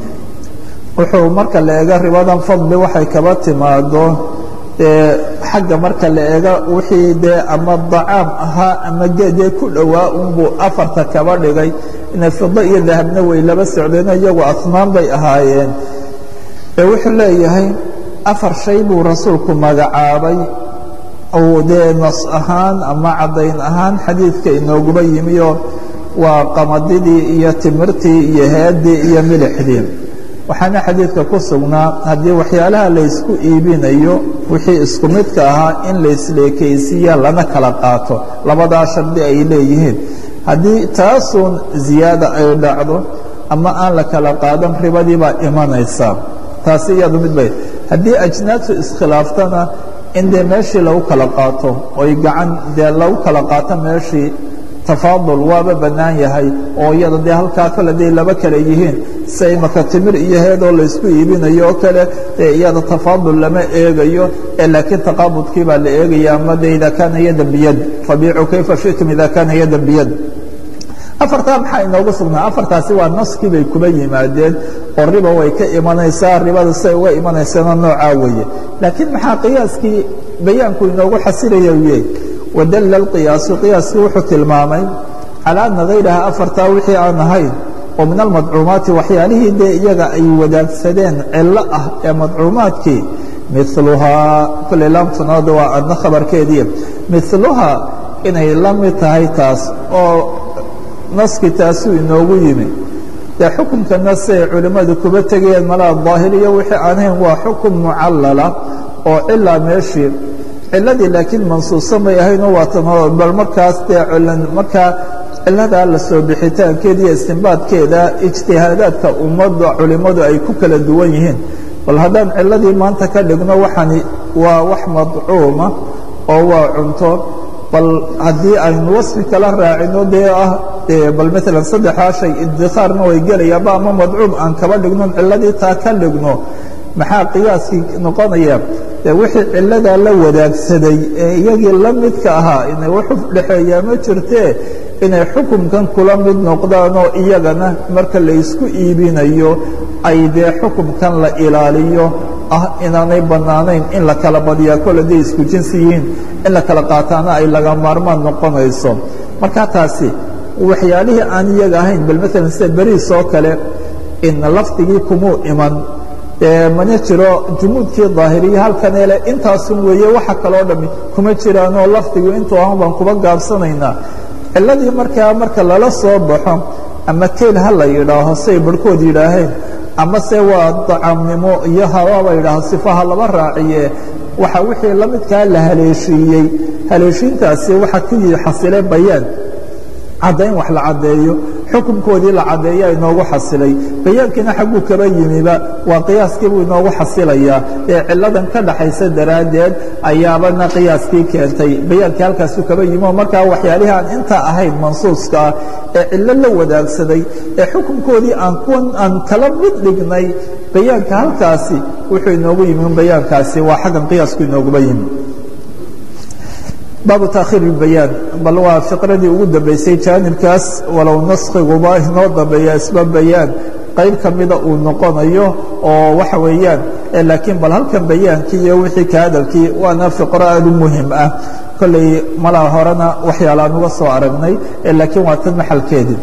wuxuu marka la eega ribadan fadli waxay kaba timaado dee xagga marka la eega wixii dee ama dacaam ahaa ama dee ku dhowaa unbuu afarta kaba dhigay ina fido iyo dahabna way laba socdeen iyagu asmaan bay ahaayeen ee wuxuu leeyahay afar shay buu rasuulku magacaabay oo dee nas ahaan ama caddayn ahaan xadiidka inooguba yimioo waa qamadidii iyo timirtii iyo heeddii iyo milixdii waxaana xadiidka ku sugnaa haddii waxyaalaha laysku iibinayo wixii isku midka ahaa in laysleekaysiiya lana kala qaato labadaa shardi ay leeyihiin haddii taasuun ziyaada ay dhacdo ama aan la kala qaadan ribadii baa imanaysaa taasi iyadu mid bay haddii ajnaadtu iskhilaaftana in dee meeshii lagu kala qaato oy gacan dee lagu kala qaato meeshii tafaadul waaba bannaan yahay oo iyada dee halkaa kale day laba kale yihiin sia imaka timir iyo heedoo laysku iibinayo oo kale dee iyada tafaadul lama eegayo ee laakiin taqaabudkii baa la eegaya ama de ida kaana yadan biyad fabiicuu kayfa shitum ida kaana yadan biyad afartaa maxaa inoogu sugnaa afartaasi waa naskii bay kuba yimaadeen oo riba way ka imanaysaa ribada siay uga imanaysaana noocaa weeye laakiin maxaa qiyaaskii bayaanku inoogu xasilaya uye wadalla alqiyaasu qiyaaskii wuxuu tilmaamay calaa ana hayraha afartaa wixii aan ahayn oo min almadcuumaati waxyaalihii dee iyaga ay wadaagsadeen cillo ah ee madcuumaadkii miluhaa kulley laamtanoda waa adna khabarkeedii miluhaa inay la mid tahay taas oo naskii taasuu inoogu yimi dee xukumkana siay culimmadu kuba tegayeen malaa daahiriyo wixii aan ahayn waa xukum mucallala oo cilaa meeshii ciladii laakiin mansuuso may ahaynoo waatan bal markaas dee markaa ciladaa la soo bixitaankeeda iyo istinbaadkeeda ijtihaadaadka ummadda culimmadu ay ku kala duwan yihiin bal haddaan ciladii maanta ka dhigno waxani waa wax madcuuma oo waa cunto bal haddii aynu wasfi kala raacino dee ah bal maalan saddexdaa shay idikhaarna way gelayaaba ama madcuum aan kaba dhignon ciladii taa ka dhigno maxaa qiyaaskii noqonaya de wixii ciladaa la wadaagsaday ee iyagii la midka ahaa inay wax u dhexeeyaa ma jirtee inay xukumkan kula mid noqdaanoo iyagana marka la isku iibinayo ay dee xukumkan la ilaaliyo ah inaanay bannaanayn in la kala badiyaa kol haday isku jinsi yihiin in la kala qaataana ay laga maarmaan noqonayso marka taasi waxyaalihii aan iyaga ahayn bal maalan sida beriis oo kale in lafdigii kumuu iman mana jiro jumuudkii daahiriya halkan ele intaasun weeye waxa kaloo dhami kuma jiraanoo lafdigu intuu ahan baan kuba gaabsanaynaa ciladii markaa marka lala soo baxo ama keyl ha la yidhaaho say barhkood yidhaaheen ama se waa dacaamnimo iyo hawaaba yidhaaho sifaha laba raaciye waxa wixii la midkaa la haleeshiiyey haleeshiintaasi waxa ku xasilay bayaan caddayn wax la caddeeyo xukunkoodii la caddeeya inoogu xasilay bayaankiina xagguu kaba yimiba waa qiyaaskiibuu inoogu xasilayaa ee ciladan ka dhaxaysa daraaddeed ayaabana qiyaaskii keentay bayaankii halkaasuu kaba yimi oo markaa waxyaalihii aan intaa ahayn mansuuska ah ee cillo la wadaagsaday ee xukunkoodii aan kuwan aan kala mid dhignay bayaanka halkaasi wuxuu inoogu yimi bayaankaasi waa xaggan qiyaasku inooguba yimi baabu taakhiir اbayaan bal waa fiqradii ugu dambeysay jaanibkaas walow naskiguba inoo dambeeya isba bayaan qayb ka mida uu noqonayo oo waxa weeyaan laakiin bal halkan bayaankii iyo wixii ka hadalkii waana fiqro aad u muhim ah kolley malaa horena waxyaalaan uga soo aragnay laakiin waa tan maxalkeedii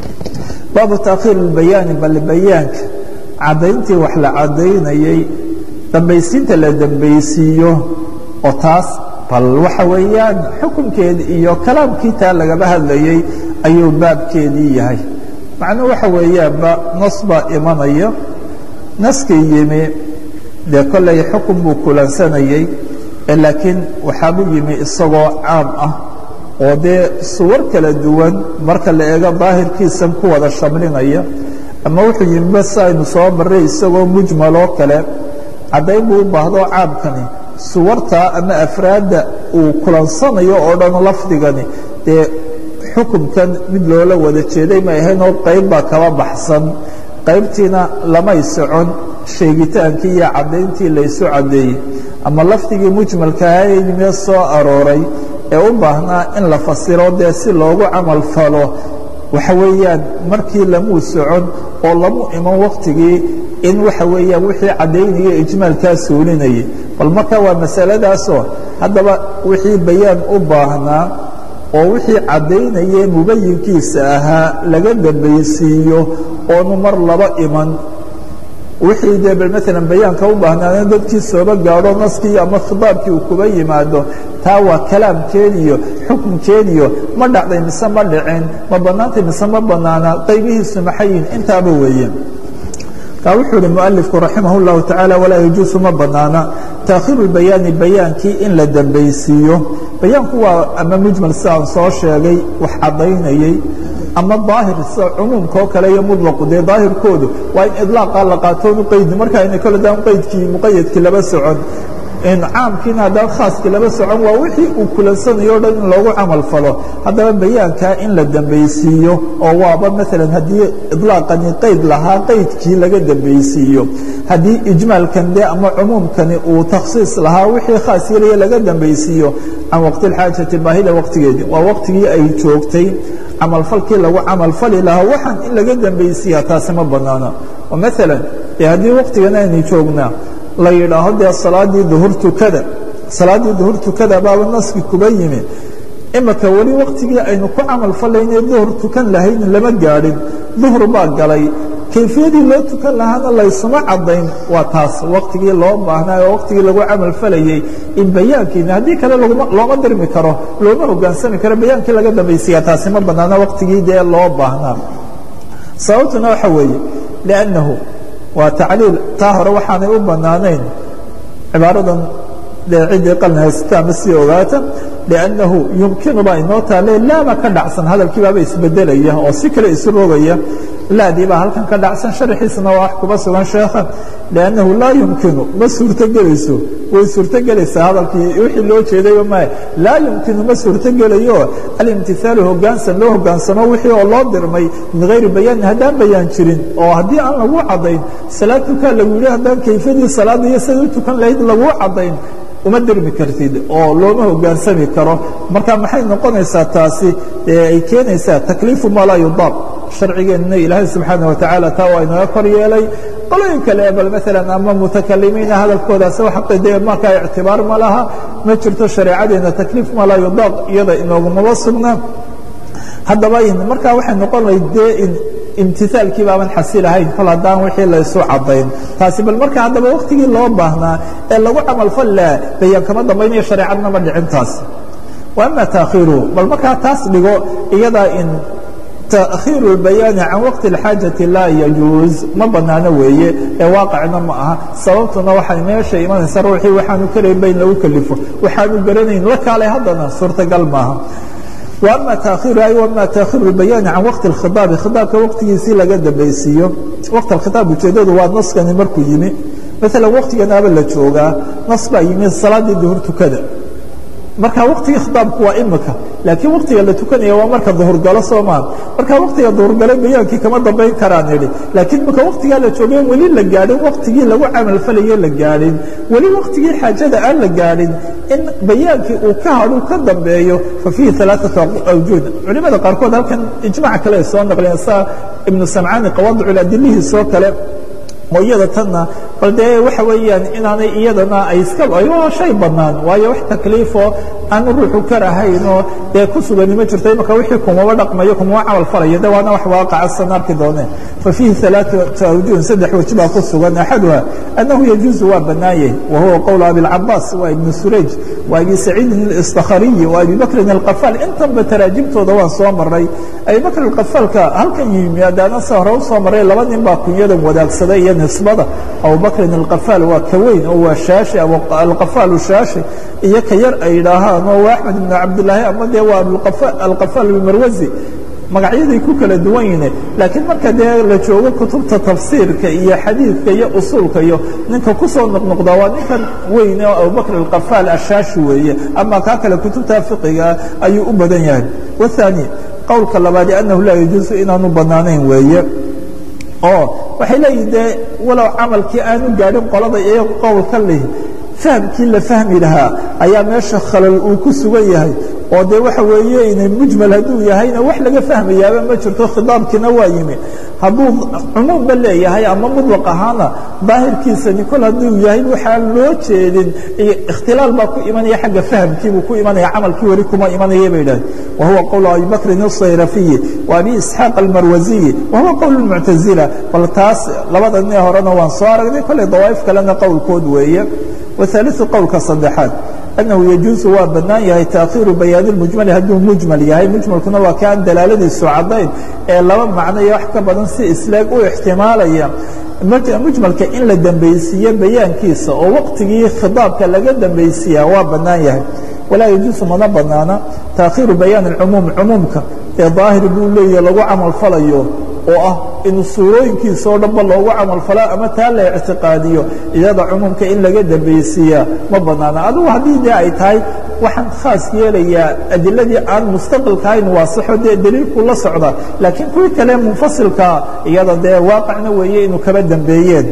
baabu taakhiir اbayaani bal bayaanka caddayntii wax la caddaynayey dambaysiinta la dambaysiiyo oo taas bal waxa weeyaan xukunkeedi iyo kalaamkii taa lagaba hadlayey ayuu baabkeedii yahay macnuu waxa weeyaanba nas baa imanaya naskii yimi dee kolley xukun buu kulansanayey laakiin waxaabuu yimi isagoo caam ah oo dee suwar kala duwan marka la eego daahirkiisan ku wada shamlinaya ama wuxuu yimiba si aynu soo marray isagoo mujmaloo kale caddayn buu u baahdo caamkani suwartaa ama afraadda uu kulansanayo oo dhan lafdigani dee xukumkan mid loola wada jeeday may ahaynoo qayb baa kaba baxsan qaybtiina lamay socon sheegitaankii iyo caddayntii laysu caddeeyey ama lafdigii mujmalkaha ee yimee soo arooray ee u baahnaa in la fasiro dee si loogu camal falo waxa weeyaan markii lamuu socon oo lamu iman waqtigii in waxa weeyaan wixii caddaynaya ijmaalkaa suulinayay bal marka waa masaladaasoo haddaba wixii bayaan u baahnaa oo wixii caddaynayee mubayinkiisa ahaa laga dambaysiiyo oonu mar laba iman wixii dee bal maalan bayaanka u baahnaana dadkii sooba gaadho naskii ama khitaabkii uu kuba yimaado taa waa kalaamkeediyo xukunkeediyo ma dhacday mise ma dhicin ma bannaantay mise ma bannaana qaybihiisu maxayin intaaba weeye wuxuu hi mualifku raximah اllahu taعaalى walaa yajuusu ma banaana taakhiiru اbayaani bayaankii in la dambaysiiyo bayaanku waa ama mujmal si aan soo sheegay wax caddaynayey ama daahir sida cumuumka oo kale iyo mudlaqu dee daahirkoodu waa in idlaaqa la qaatoonu qaydi marka ayna kole daan qaydkii muqayadkii laba socon caamkiina haddaba khaaskii laba socon waa wixii uu kulansanayo o dhan in loogu camal falo haddaba bayaankaa in la dambaysiiyo oo waaba maalan haddii idlaaqani qayd lahaa qaydkii laga dambaysiiyo haddii ijmaalkan de ama cumuumkani uu takhsiis lahaa wixii khaas yeelaya laga dambaysiiyo can waqti اlxaajati baahida waqtigeedii waa waqtigii ay joogtay camalfalkii lagu camalfali lahaa waxaan in laga dambaysiiya taasi ma banaana oo maalan dee haddii waqtigan aynu joognaa la yidhaaho dee salaadii duhur tukada salaaddii duhur tukada baaba naski kuba yimi imika weli waqtigii aynu ku camal falaynay duhur tukan lahayn lama gaadhin duhur baa galay kayfiyadii loo tukan lahaana laysuma caddayn waa taas waqtigii loo baahnaa oo waqtigii lagu camal falayey in bayaankiina haddii kale looma dirmi karo looma hogaansami karo bayaankii laga dambaysiiya taasi ma banaana waqtigii dee loo baahnaa sababtuna waxa weeye liannahu waa tacliil taa hore waxaanay u banaanayn cibaaradan dee ciddii qalin haysata ama sii ogaata liannahu yumkinu baa inoo taale laama ka dhacsan hadalkii baaba isbedelaya oo si kale isu rogaya laadii baa halkan ka dhacsan sharxiisna waa wax kuba sugan sheekha liannahu laa yumkinu ma suurtogelayso way suurtogelaysaa hadalkii wixii loo jeedayba maya laa yumkinu ma suurtogelayo alimtisaalu hogaansan loo hogaansamo wixii oo loo dirmay min hayri bayaanin haddaan bayaan jirin oo haddii aan lagu caddayn salaad tukaa lagu yihi haddaan kayfadii salaadda iyo sida u tukan lahayd laguu caddayn uma dirmi kartid oo looma hogaansami karo marka maxay noqonaysaa taasi ay keenaysaa takliifu maa laa yudaab sharcigeenna ilaahay subxaana watacaala taa waa inaga kor yeelay qolooyin kale bal maalan ama mutakalimiina hadalkoodaas wax dee markaa ictibaar ma laha ma jirto shareecadeena takliif maa laa yudaab iyada inoogumaba sugna haddaba markaa waxay noqon lahayd dee in imtisaalkii baaban xasilahayn kol haddaan wixii laysu caddayn taasi bal marka haddaba waqtigii loo baahnaa ee lagu camalfal laha bayaan kama dambaynayo shareecadna ma dhicin taas wa ama taakhiiruhu bal markaa taas dhigo iyadaa in تأkhيiر البيان عaن وقت الحاaجaةi laa يجuuز ma banaano weeye ee waaqicna ma aha sababtuna waxay meesha imanaysa ruuxii waxaanu karayn ba in lagu kelifo waxaanu garanayn la kaalay haddana suurtagal maaha وأma تأkhيiر ay وama تأkhيiر البيان عaن وقت الkhiطاaب khiطاabka waqtigiisii laga dambaysiiyo وقت الkhiطاaب ujeedadu waa naskani markuu yimi maala waqtiganaaba la joogaa nas baa yimi salaadii duhur tukada marka waqtigii khiطaabku waa imika laakiin waqtiga la tukanaya waa marka duhur galo soomaa marka waqtiga duhur galay bayaankii kama dambayn karaan idhi laakiin marka waqtigaa la joogay weli la gaadhin waqtigii lagu camal falaye la gaadhin weli waqtigii xaajada aan la gaadhin in bayaankii uu ka hadhu ka dambeeyo fa fiihi ثalaaثaةu awjuud culimada qaarkood halkan ijmac kale ay soo naqliyeen saa ibnu samcaani qawaadicu adilihiisoo kale oo iyada tanna bal dee waxa weeyaan inaanay iyadana ay iska waa shay bannaan waayo wax takliifoo aan ruuxu karahaynoo dee ku sugani ma jirto imaka wixii kumaba dhaqmayo kumaba camal falayo de waana wax waaqaca san arki dooneen fa fiihi ثalaaثaةu awjuhin saddex weji baa ku sugan axaduha annahu yajuuzu waa bannaanye wa huwa qowl abiاlcabaas waa ibnu surayj waa abi saciidin الاstakariyi waa abi bakrin اlqafaal intanba taraajibtooda waan soo maray abi bakr اlqafaalka halkan yimi haddaana se hore u soo maray laba nin baa kunyadan wadaagsaday iyo nisbada abubakrin alqafaal waa ka weyn oo waa shaashi alqafaalu shaashi iyo ka yar ay yidhaahaan oo waa axmed ibn cabdilaahi ama dee waa alqafaal almarwazi magacyaday ku kala duwan yihiin laakiin marka dee la joogo kutubta tafsiirka iyo xadiidka iyo usuulka iyo ninka ku soo noqnoqda waa ninkan weyn oo abubakr alqafaal ashaashi weeye ama kaa kale kutubta fiqiga ayuu u badan yahay wathani qowlka labaadi annahu laa yajuusu inaanu bannaanayn weeye oo waxay leeyihin dee walow camalkii aanu gaadhin qolada iyago qowlka leh fahamkii la fahmi lahaa ayaa meesha khalal uu ku sugan yahay oo dee waxa weeye inay mujmal hadduu yahayna wax laga fahmayaaba ma jirto khidaabkiina waa yimi hadduu cumuumba leeyahay ama mudlaq ahaana daahirkiisani kol hadduu yahay waxaan loo jeedin ikhtilaal baa ku imanaya xagga fahamkiibuu ku imanaya camalkii weli kuma imanaya bay idhahdeen wa huwa qowl abi bakrin الsayrafiyi wa abi isxaaq almarwaziyi wa huwa qowl اlmuctazila bal taas labada nin horena waan soo aragnay kolley dawaa'if kalena qowlkood weeye waثaaliثu qowlka saddexaad أنه يجuuز waa banaan yahay تأkhيiru bayaan الmujmل hadduu mujmal yahay mujmalkuna waa kaan dalaaladiisu cadayn ee laba macno iyo wax ka badan si islaag u ixtimaalaya mujmalka in la dambaysiiye bayaankiisa oo waqtigii khiطaabka laga dambaysiiya waa banaan yahay walaa yajuusu mana banaana تأkhيiru bayaan الcumuum cumuumka ee daahir buu leeyahy lagu camal falayo oo ah in suurooyinkiisa oo dhanba loogu camalfalaa ama taa la ictiqaadiyo iyada cumuumka in laga dambaysiiyaa ma banaana adugu haddii dee ay tahay waxaan khaas yeelayaa adiladii aan mustaqilka ahayn waasixo dee daliilku la socda laakiin kuwii kale munfasilkaa iyada dee waaqicna weeye inuu kaba dambeeyeen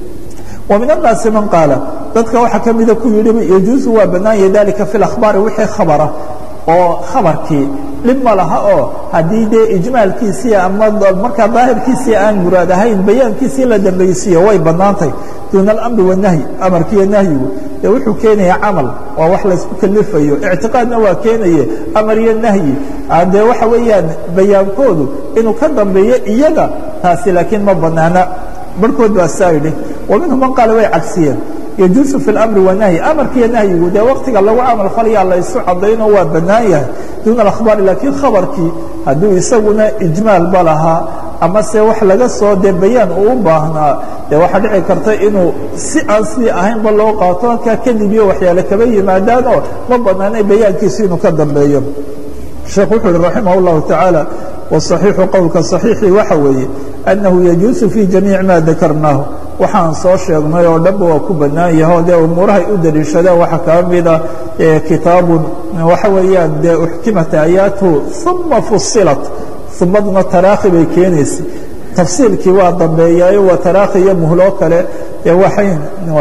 wa min annaasi man qaala dadka waxaa ka mida ku yidhi yajuusu waa bannaanya dalika fi lakhbaari wixii khabara oo khabarkii dhib ma laha oo haddii dee ijmaalkiisii ama markaa daahirkiisii aan muraad ahayn bayaankiisii la dambaysiiyo way bannaantay duuna alamri wanahyi amarkiiyo nahyigu dee wuxuu keenaya camal waa wax laysku kalifayo ictiqaadna waa keenaye amar iyo nahyi dee waxa weeyaan bayaankoodu inuu ka dambeeyo iyaga taasi laakiin ma bannaana barhkood baa saa yidhi wa minhum man qaala way cagsiyeen yajuusu fi اlamri wanahyi amarkiiyo nahyigu dee waktiga lagu camal falaya laysu cadayno waa bannaan yahay duuna akhbaari laakiin khabarkii hadduu isaguna ijmaalba lahaa ama se wax laga soo dee bayaan uu u baahnaa dee waxaa dhici karta inuu si aan sidii ahaynba loo qaato halkaa kadib iyo waxyaale kaba yimaadaanoo ma banaanay bayaankiisu inuu ka dambeeyo sheekh wuxuu yihi raximah اllahu tacaala waصaxiixu qowlka صaxiixii waxa weeye annahu yajuusu fi jamiic ma dakarnaahu waxaan soo sheegnay oo dhanba waa ku bannaan yahay oo dee umuurahay u daliishadeen waxaa kaa mida kitaabun waxa weeyaan dee uxkimat aayaatuhu uma fusilat umadna taraakhi bay keenaysa tafsiilkii waa dambeeyaayo waa taraakhi iyo muhloo kale ee waxayn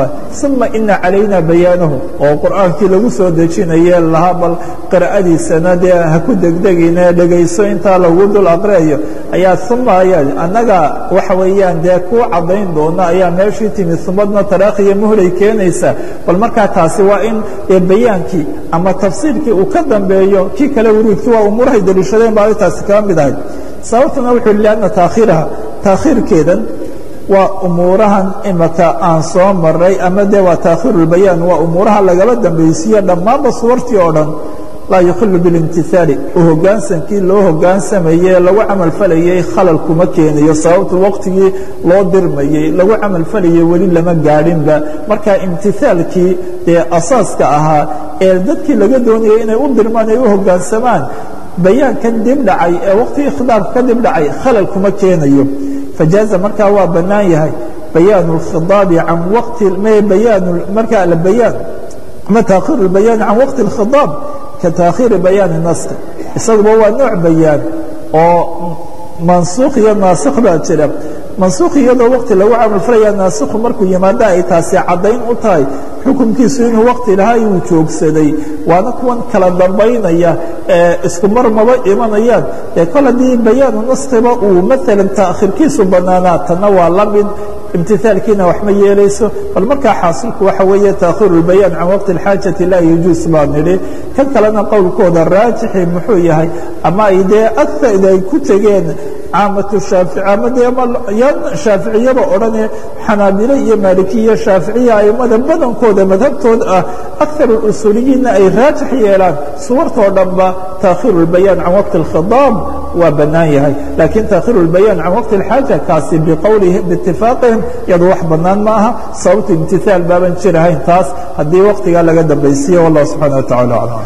uma ina calayna bayaanahu oo qur'aankii lagu soo dejinaye lahaa bal qira'adiisana dee ha ku degdegine dhegayso intaa lagu dul aqriayo ayaa uma ayaa annaga waxa weeyaan dee kuu caddayn doona ayaa meeshii timi umadna taraakhi iyo muhlay keenaysa bal markaa taasi waa in dee bayaankii ama tafsiirkii uu ka dambeeyo kii kale wuruudkii waa umuurahay daliishadeen baa taasi kaa mid ahayd sababtuna wuxuu hi lianna taakhiiraha taakhiirkeedan waa umuurahan imaka aan soo maray ama dee waa taakhiirulbayaan waa umuuraha lagaba dambaysiiye dhammaanba suwartii oo dhan laa yukhilu bilimtihaali u hoggaansankii loo hoggaansamayey lagu camalfalayey khalal kuma keenayo sababtu waqtigii loo dirmayey lagu camalfalayey weli lama gaadhinba marka imtihaalkii dee asaaska ahaa ee dadkii laga doonayay inay u dirmaan ay u hoggaansamaan bayaankan dib dhacay ee waqtigii khidaabka ka dib dhacay khalal kuma keenayo fajaaza markaa waa bannaan yahay bayaanu اlkhidaabi can waqti bayaan markaa bayaan ama taakhiiru اlbayaani can waqti اlkhidaab ka taakhiiri bayaani naski isaguba waa nooc bayaan oo mansuukh iyo naasikh baa jira mansuukh iyadoo waqti lagu camalfalaya naasikhu markuu yimaada ay taasi caddayn u tahay xukunkiisu inuu waqti lahaa uu joogsaday waana kuwan kala dambaynaya ee isku mar maba imanayaan ee kol haddii bayaanu naskiba uu maalan ta'khirkiisu bannaanaa tanna waa la mid imtihaalkiina wax ma yeelayso bal markaa xaasilku waxa weeye taakhiiru اlbayaan can waqti اlxaajati laa yajuus baa nidhi kan kalena qowlkooda raajixi muxuu yahay ama ay dee agtayda ay ku tegeen caamatu shaafici ama dee yan shaaficiyaba odhane xanaabilo iyo maalikiya shaaficiya aimada badankooda madhabtood ah akar usuuliyiinna ay raajix yeelaan suwartoo dhanba taakhiiru اlbayaan can waqti اlkhidaab waa bannaan yahay laakiin taakhiiru اlbayaan can waqti اlxaaja kaasi biqowlihi biitifaaqihim iyadu wax bannaan ma aha sababtu imtihaal baaban jirahayn taas haddii waqtigaa laga dambaysiiyo wallah subxaana wa tacala aclam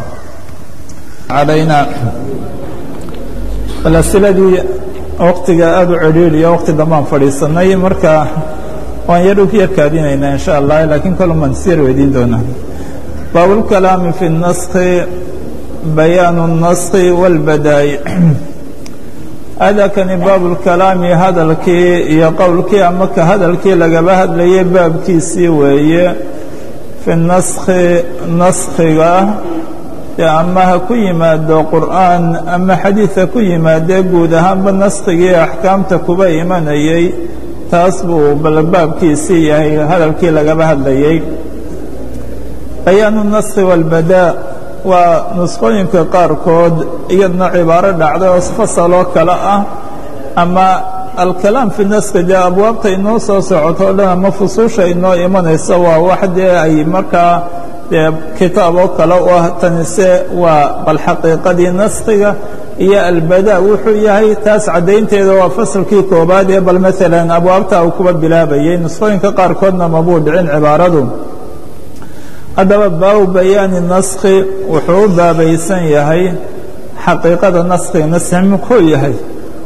calayna balasiladii waqtiga aada u cedhiiriyo waqti dambaan fadhiisanay marka waan yar u yarkaadinaynaa in sha allah laakiin kolu maan siyar weydiin doonaa baabulkalaami fi اnaskhi bayaanu الnaskhi wاlbadaa'ic hadakani baabulkalaami hadalkii iyo qowlkii ama ka hadalkii lagaba hadlayay baabkiisii weeye fi naskhi naskhiga ama ha ku yimaado qur'aan ama xadiid ha ku yimaadee guud ahaanba naskigii axkaamta kuba imanayay taas buu balbaabkiisii yahay hadalkii lagaba hadlayay bayaanu naskhi wاlbadaa waa nusqooyinka qaarkood iyadna cibaaro dhacday oo fasaloo kale ah ama alkalaam fi naskhi dee abwaabta inoo soo socoto o dhan ama fusuusha inoo imanaysa waa wax dee ay markaa dee kitaab oo kale u ah tanise waa bal xaqiiqadii naskhiga iyo albadaa wuxuu yahay taas caddaynteeda waa fasalkii koobaad ee bal maalan abwaabta uu kuba bilaabayay nusqooyinka qaarkoodna mabuu dhicin cibaaradu haddaba baabu bayaani naskhi wuxuu u baabaysan yahay xaqiiqada naskhiga naskhi muxuu yahay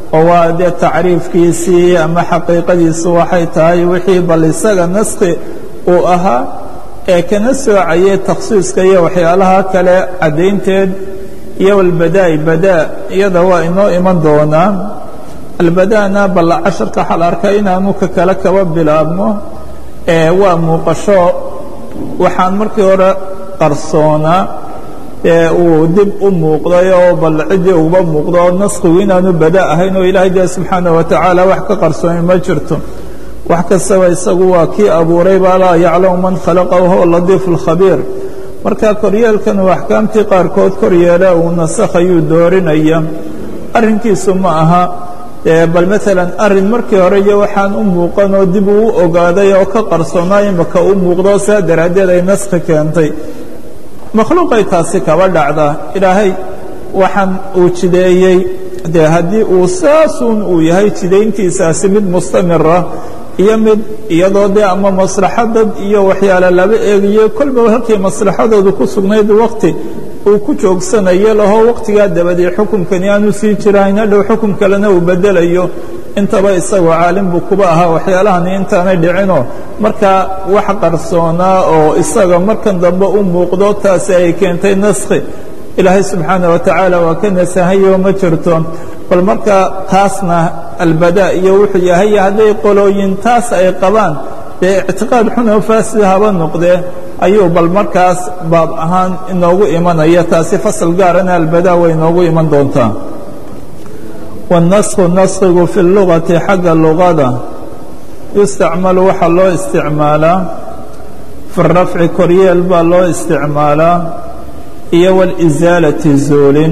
oo waa dee tacriifkiisii ama xaqiiqadiisu waxay tahay wixii bal isaga naskhi uu ahaa ee kana soocayay takhsiiska iyo waxyaalaha kale caddaynteed iyo albadaa'i badaa iyada waa inoo iman doonaa albadaana bal casharka waxaa la arkaa inaanu ka kale kaba bilaabno ee waa muuqasho waxaan markii hore qarsoonaa ee uu dib u muuqday oo bal ciddii uba muuqdo oo naskhigu inaanu bada ahayn oo ilaahay dee subxaanaه wa tacaala wax ka qarsoomay ma jirto wax kastaba isagu waa kii abuuray baa laa yaclamu man khalaqa wahuwa latiifu اlkhabiir marka koryeelkan uu axkaamtii qaarkood koryeela uu nasakhayuu doorinaya arrinkiisu ma aha bal maalan arrin markii hore iyo waxaan u muuqan oo dib uu u ogaaday oo ka qarsoonaa imaka u muuqdo saa daraaddeed ay naskhi keentay makhluuqay taasi kaba dhacdaa ilaahay waxaan uu jideeyey dee haddii uu saasuun uu yahay jidayntiisaasi mid mustamira iyo mid iyadoo dee ama maslaxadad iyo waxyaale laba eegiyo kolba halkii maslaxadoodu ku sugnayd waqti uu ku joogsanayo lahoo waqtigaa dabadii xukumkani aanu sii jirayn hadhow xukum kalena uu bedelayo intaba isagoo caalim buu kuba ahaa waxyaalahani intaanay dhicinoo markaa wax qarsoonaa oo isaga markan dambe u muuqdo taasi ay keentay naskhi ilaahay subxaanaه wa tacaala waa ka nasahayo ma jirto bal markaa taasna albadaa iyo wuxuu yahay hadday qolooyin taas ay qabaan dee ictiqaad xun oo faasida haba noqdee ayuu bal markaas baab ahaan inoogu imanaya taasi fasal gaarana albadaa way inoogu iman doontaa والنسخ نسخigu في اللغaةi xagga luغada يustacmaل waxaa loo isticmaalaa في الرafci koryeel baa loo isticmaalaa iyo والإزاalaةi zuulin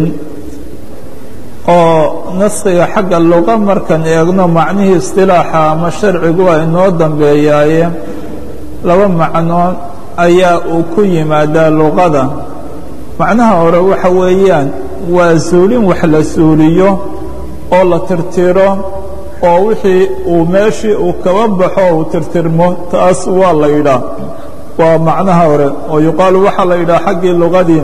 oo naskhiga xagga luga markan eegno macnihii اصطilaaxa ama sharcigu waa inoo dambeeyaaye laba macno ayaa uu ku yimaadaa luغada macnaha hore waxa weeyaan waa zuulin wax la suuliyo oo la tirtiro oo wixii uu meeshii uu kaba baxo uu tirtirmo taas waa la yidhaah waa macnaha hore oo yuqaalu waxaa la yidhaha xaggii lugadii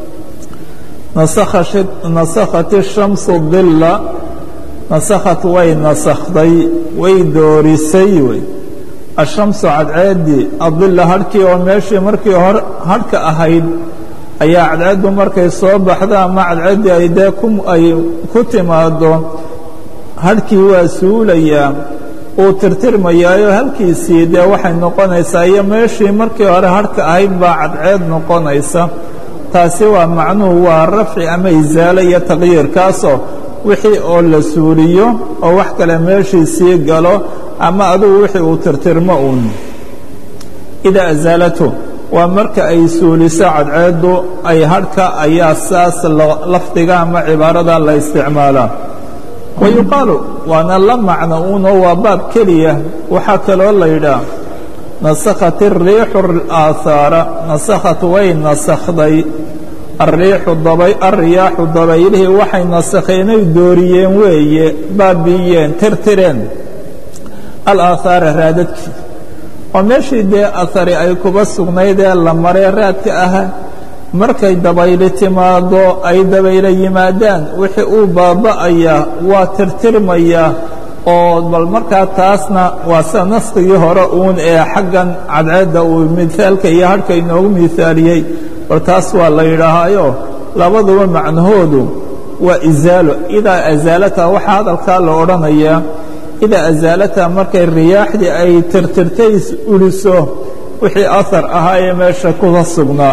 nasakhat الshamsu dila nasakhat way nasakhday way doorisay wey ashamsu cadceeddii adila harhkii oo meeshii markii hore harhka ahayd ayaa cadceeddu markay soo baxda ama cadceeddii ay dee ay ku timaado harhkii waa suulayaa uu tirtirmayaayo halkiisii dee waxay noqonaysaa iyo meeshii markii hore harhka ahayd baa cadceed noqonaysa taasi waa macnuhu waa rafci ama isaalo iyo taqyiirkaasoo wixii oo la suuliyo oo wax kale meeshii sii galo ama adugu wixii uu tirtirmo uun idaa azaalatu waa marka ay suuliso cadceeddu ay harhka ayaa saas lafdiga ama cibaarada la isticmaalaa wayuqaalu waana la macno uunoo waa baab keliya waxaa kaloo la yidhaah nasakhat الriixu الaahaara nasakhat way nasakhday ariixu alriyaaxu dabaylihii waxay nasakheenay dooriyeen weeye baabiiyeen tirtireen alaahaara raadadkii oo meeshii dee ahari ay kuba sugnayd ee la maree raadka ah markay dabayli timaado ay dabaylo yimaadaan wixii uu baaba'ayaa waa tirtirmayaa oo bal markaa taasna waa sida naskigii hore uun ee xaggan cadceedda uu mihaalka iyo harhka inoogu miaaliyey bal taas waa la yidhaahaayo labaduba macnahoodu waa isaalo idaa azaalata waxaa hadalkaa la odhanayaa idaa azaalata markay riyaaxdii ay tirtirtay uliso wixii ahar ahaa ee meesha kuga sugnaa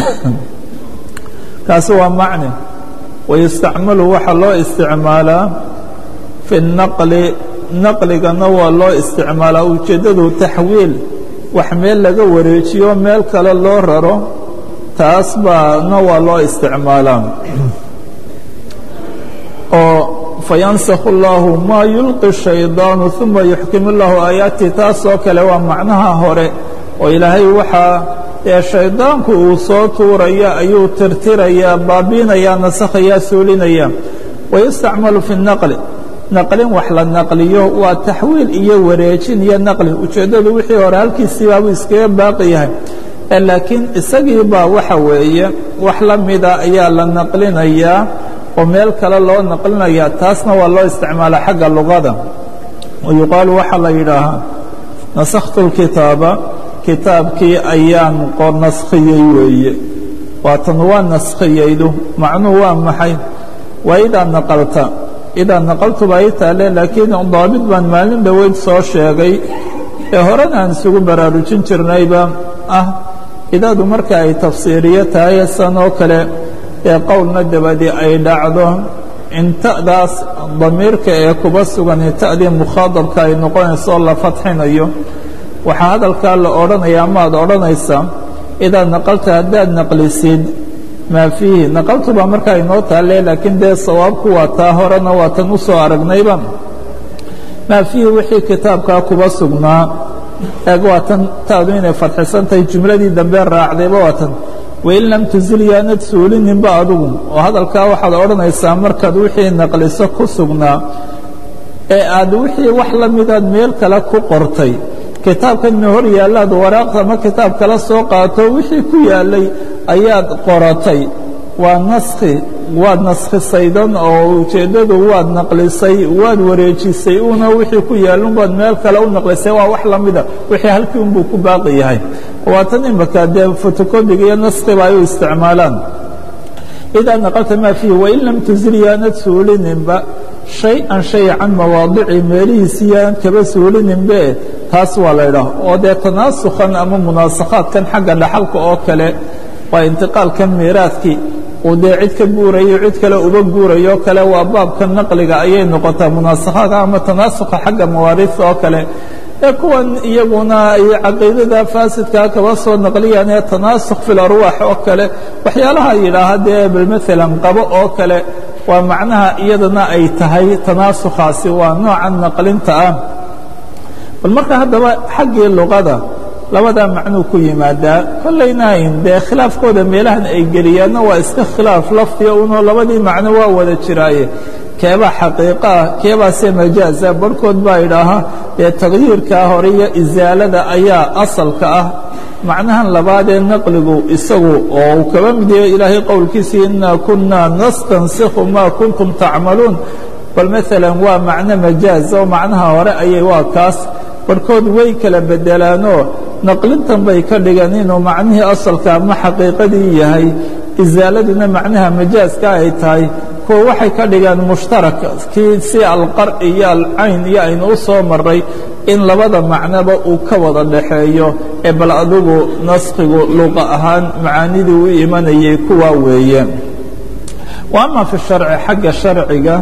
kaasi waa macne wayustacmalu waxaa loo isticmaalaa fi الnaqli naqligana waa loo isticmaalaa ujeeddadu taxwiil wax meel laga wareejiyo meel kale loo raro taas baana waa loo isticmaalaa oo fayansakh اllahu maa yulqi الshaydaanu ثuma yuxkim اllahu aayaatihi taasoo kale waa macnaha hore oo ilaahay waxaa ee shaydaanku uu soo tuuraya ayuu tirtirayaa baabiinayaa nasakhayaa suulinaya wayustacmalu fi الnaqli naqlin wax la naqliyo waa taxwiil iyo wareejin iyo naqli ujeeddadu wixii hore halkiisii baabuu iskaga baaqi yahay laakiin isagii baa waxa weeye wax la mida ayaa la naqlinayaa oo meel kale loo naqlinaya taasna waa loo isticmaalaa xagga luqada wayuqaalu waxaa la yidhaahaa nasakhtu lkitaaba kitaabkii ayaan qor naskhiyey weeye waatan waa naskhiyeydu macnuhu waa maxay waa idaa naqalta idaa naqaltu baa ii taale laakiin daabit baan maalin dhoweyd soo sheegay ee horena aan isugu baraarujin jirnayba ah idaadu marka ay tafsiiriyo tahay san oo kale ee qowlna dabadi ay dhacdo in ta'daas damiirka ee kuba sugan ta'dii mukhaadabka ay noqonayso la fadxinayo waxaa hadalkaa la odhanaya amaad odhanaysaa idaa naqalta haddaad naqlisid maa fiihi naqaltu baa markaa inoo taale laakiin dee sawaabku waa taa horena waa tan u soo aragnayba maa fiihi wixii kitaabkaa kuba sugnaa eeg waa tan taadu inay fadxisan tahay jumladii dambe raacdayba waa tan wain lam tuzil yaanad suulininba adugu oo hadalkaa waxaad odhanaysaa markaad wixii naqliso ku sugnaa ee aad wixii wax la midaad meel kale ku qortay kitaabkan ma hor yaallaad waraaqta ama kitaab kala soo qaato wixii ku yaallay ayaad qoratay waa naskhi waad naskhisaydan oo ujeeddadu waad naqlisay waad wareejisay una wixii ku yaallunbaad meel kale u naqlisay waa wax la mida wixii halkii unbuu ku baaqi yahay waa tan imaka dee fotocobiga iyo naskhiba ay u isticmaalaan idaa naqalta maa fiihi wain lam tuzil yaanad suulininba shay-an shay can mawaadici meelihiisi yaanad kaba suulininbe taas waa la ydhaah oo dee tanaasukhan ama munaasakhaadkan xagga dhaxalka oo kale waa intiqaalkan miiraadkii uu dee cid ka guurayo cid kale uba guurayo kale waa baabka naqliga ayay noqotaa munaasakhaadka ama tanaasukha xagga mawaariista oo kale ee kuwan iyaguna ay caqiidada faasidkaa kaba soo naqliyaan ee tanaasukh fi larwaax oo kale waxyaalaha yidhaaha dee bal maalan qabo oo kale waa macnaha iyadana ay tahay tanaasukhaasi waa noocan naqlinta ah bal marka haddaba xaggii luqada labadaa macnuu ku yimaadaa kollayna ayn dee khilaafkooda meelahan ay geliyaanna waa iska khilaaf lafdiya unoo labadii macno waa wada jiraaye keebaa xaqiiqa ah keebaase majaaza barhkood baa idhaahaa dee tagyiirkaa hore iyo isaalada ayaa asalka ah macnahan labaadee naqligu isagu oo uu kaba mid yahay ilaahay qowlkiisii inaa kunaa nastansikhu maa kuntum tacmaluun bal maalan waa macno majaaz oo macnaha hore ayay waa kaas barhkood way kala bedelaanoo naqlintan bay ka dhigan inuu macnihii asalka ama xaqiiqadii yahay isaaladuna macnaha majaaska ay tahay kuwa waxay ka dhigaan mushtarak kii si alqar'i iyo alcayn iyo aynu u soo maray in labada macnoba uu ka wada dhaxeeyo ee bal adigu naskhigu luqa ahaan macaanidii u imanayay kuwaa weeye wa ama fi sharci xagga sharciga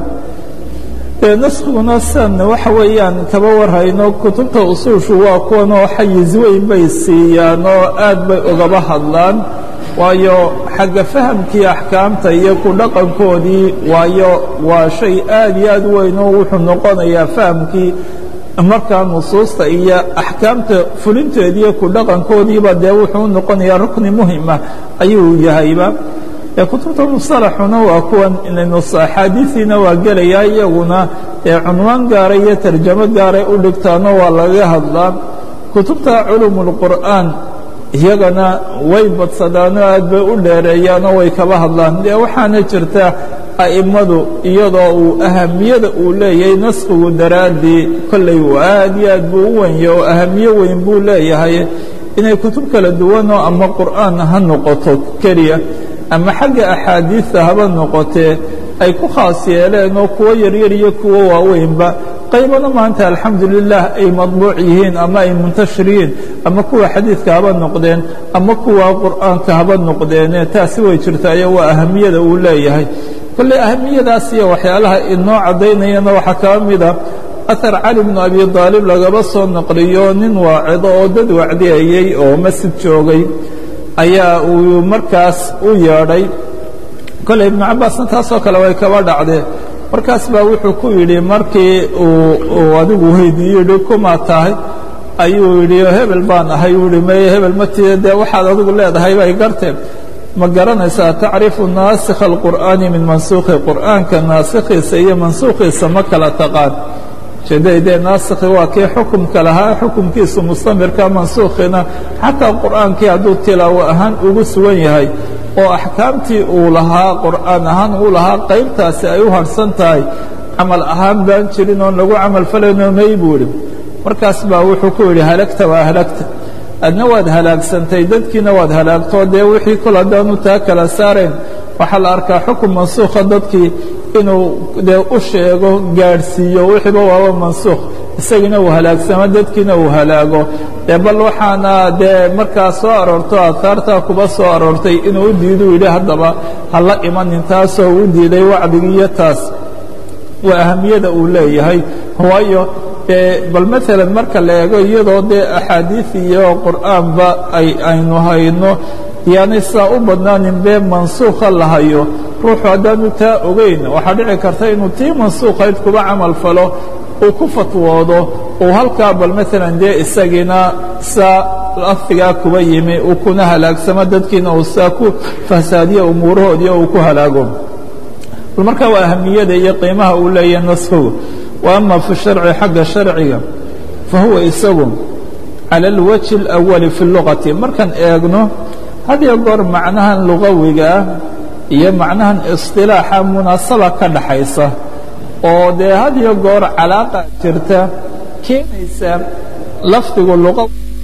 naskiguna san waxa weeyaan kaba warhayno kutubta usuushu waa kuwanoo xayiz weyn bay siiyaan oo aad bay ugaba hadlaan waayo xagga fahamkii axkaamta iyo ku dhaqankoodii waayo waa shay aad iyo aad weyn oo wuxuu noqonayaa fahamkii markaa nusuusta iyo axkaamta fulinteediiyo ku dhaqankoodiiba dee wuxuu noqonayaa rukni muhima ayuu yahayba kutubta musalaxuna waa kuwan axaadiiiina waa gelayaa iyaguna ee cunwaan gaara iyo tarjamo gaaray u dhigtaano waa laga hadlaa kutubta culuum اlqur'aan iyagana way badsadaanoo aad bay u dheereeyaanoo way kaba hadlaan dee waxaana jirta a'immadu iyadoo uu ahamiyada uu leeyahay naskigu daraaddii kollay aad iyo aad buu u wenya oo ahamiye weyn buu leeyahay inay kutub kala duwanoo ama qur'aan ha noqoto keliya ama xagga axaadiista haba noqotee ay ku khaas yeeleen oo kuwo yaryar iyo kuwo waaweynba qaybana maanta alxamdu lilah ay madbuuc yihiin ama ay muntashir yihiin ama kuwa xadiidka haba noqdeen ama kuwa qur'aanka haba noqdeene taasi way jirtaayo waa ahamiyada uu leeyahay kolley ahamiyadaas iyo waxyaalaha inoo caddaynayana waxaa kaba mida ahar cali bnu abi aalib lagaba soo naqliyo nin waacido oo dad wacdiyayey oo masjid joogay ayaa uu markaas u yeedhay kolley ibnu cabbaasna taasoo kale way kaba dhacdee markaas baa wuxuu ku yidhi markii uu adigu weydiiyo yidhi kumaa tahay ayuu yidhi hebel baan ahay uu yihi meye hebel matiida dee waxaad adigu leedahay bay garteen ma garanaysaa tacrifu naasikha alqur'aani min mansuukhi qur'aanka naasikhiisa iyo mansuukhiisa ma kala taqaan jeedadee naasikhi waa kii xukumka lahaa xukumkiisu mustamirka mansuukhina xataa qur'aankii hadduu tilaawo ahaan ugu sugan yahay oo axkaamtii uu lahaa qur'aan ahaan uu lahaa qaybtaasi ay u harsan tahay camal ahaan baan jirin oon lagu camal falayno may buu idhi markaas baa wuxuu ku yidhi halagta waa halagta adna waad halaagsantay dadkiina waad halaagtoo dee wixii kol haddaanu taa kala saarayn waxaa la arkaa xukun mansuukha dadkii inuu dee u sheego gaadhsiiyo wixiiba waaba mansuukh isagiina uu halaagsamo dadkiina uu halaago dee bal waxaana dee markaa soo aroorto aadkaartaa kuba soo aroortay inuu u diiduu yidhi haddaba ha la imanin taasoo u diiday wacdigiiyo taas waa ahamiyada uu leeyahay waayo bal maalan marka la eego iyadoo dee axaadiid iyo qur'aanba ay aynu hayno yaanay saa u badnaanin bee mansuukha la hayo ruuxu haddaanu taa ogeyn waxaa dhici karta inuu tii mansuukhayd kuba camal falo uu ku fatwoodo uu halkaa bal maalan dee isagiina saa lafdigaa kuba yimi uu kuna halaagsamo dadkiina uu saa ku fasaadiyo umuurahoodiio uu ku halaago bal markaa waa ahamiyada iyo qiimaha uu leeyahay naskhugu wa ama fi sharci xagga sharciga fa huwa isagu cala alwajhi alawali fi lugati markaan eegno had iyo goor macnahan lugawiga ah iyo macnahan isilaaxa munaasaba ka dhaxaysa oo dee had iyo goor calaaqa jirta keenaysa lafdigu luqa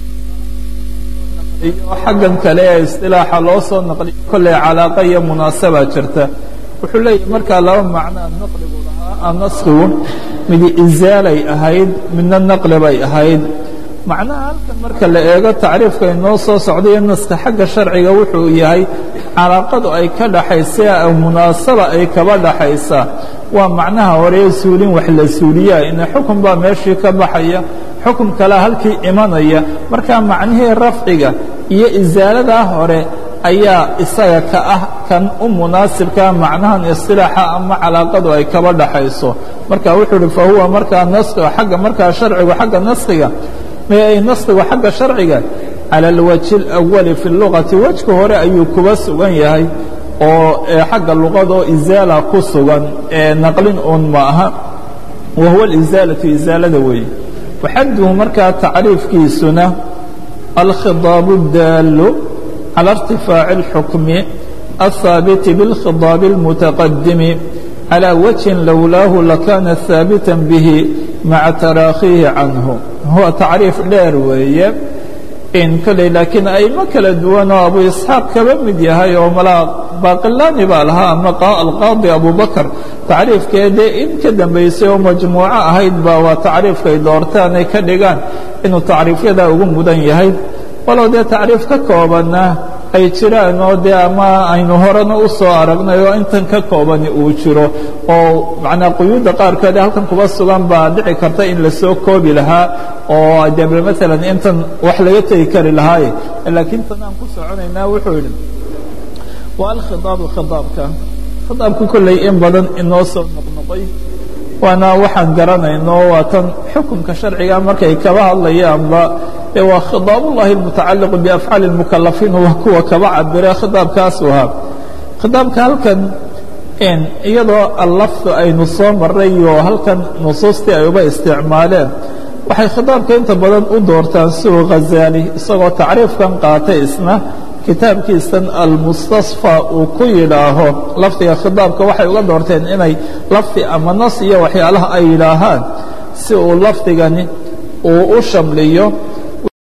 iyo xaggan kale ee isilaaxa loo soo naqliyo kolley calaaqa iyo munaasaba jirta wuxuu leeyahay markaa laba macnoa naqligu lahaa naskigu midi izaalay ahayd midna naqli bay ahayd macnaha halkan marka la eego tacriifka inoo soo socdayo naska xagga sharciga wuxuu yahay calaaqadu ay ka dhaxaysa munaasaba ay kaba dhaxaysa waa macnaha hore suulin wax la suuliyaa in xukun baa meeshii ka baxaya xukun kale halkii imanaya marka macnihii rafciga iyo isaaladaa hore ayaa isaga ka ah kan u munaasibka macnahan isilaaxa ama calaaqadu ay kaba dhaxayso marka wuxuu uhi fa huwa markaa naskiga xagga markaa sharcigu xagga naskiga may naskigu xagga sharciga cala alwajhi alawali fi lugati wejka hore ayuu kuba sugan yahay oo xagga luqadoo isaala ku sugan ee naqlin uun ma aha wa huwa alizaalatu isaalada weeye waxaduhu markaa tacriifkiisuna alkhidaabu daalu على ارتفاع الحكم الثابت بالخضاب المتقدم على وجه لولاه لكان ثابتا به مع تراخيه عنه هو تعريف dheer weeye in kale laakiin ay ma kala duwan oo Abu Isxaaq kaba mid yahay oo mala baqilani baa lahaa ama alqaadi Abu Bakr tacriifkeeda in ka dambeysay oo majmuuca ahayd baa waa tacriifkay doortaan ay ka dhigaan inuu tacriifyada ugu mudan yahay walow dee tacriif ka koobana ay jiraan oo dee ama aynu horena u soo aragnay oo intan ka koobani uu jiro oo macnaa quyuudda qaarkood halkan kuba sugan baa dhici karta in la soo koobi lahaa oo dee maalan intan wax laga tegi kari lahaaye laakiin tan aan ku soconaynaa wuxuu yidhi waa alkhidaabu khidaabka khidaabku kolley in badan inoo soo noqnoqoy waana waxaan garanayno waa tan xukunka sharciga markay kaba hadlayaanba waa khidaab ullahi almutacaliq biafcaali اlmukalafiin waa kuwa kaba cabira khidaabkaasu ahaa khidaabka halkan iyadoo allafdu aynu soo maray oo halkan nusuustii ay uba isticmaaleen waxay khidaabka inta badan u doortaan siuu ghazaali isagoo tacriifkan qaatay isna kitaabkiisan almustasfى uu ku yidhaaho lafdiga khidaabka waxay uga doorteen inay lafdi ama nas iyo waxyaalaha ay yidhaahaan si uu lafdigani uu u shamliyo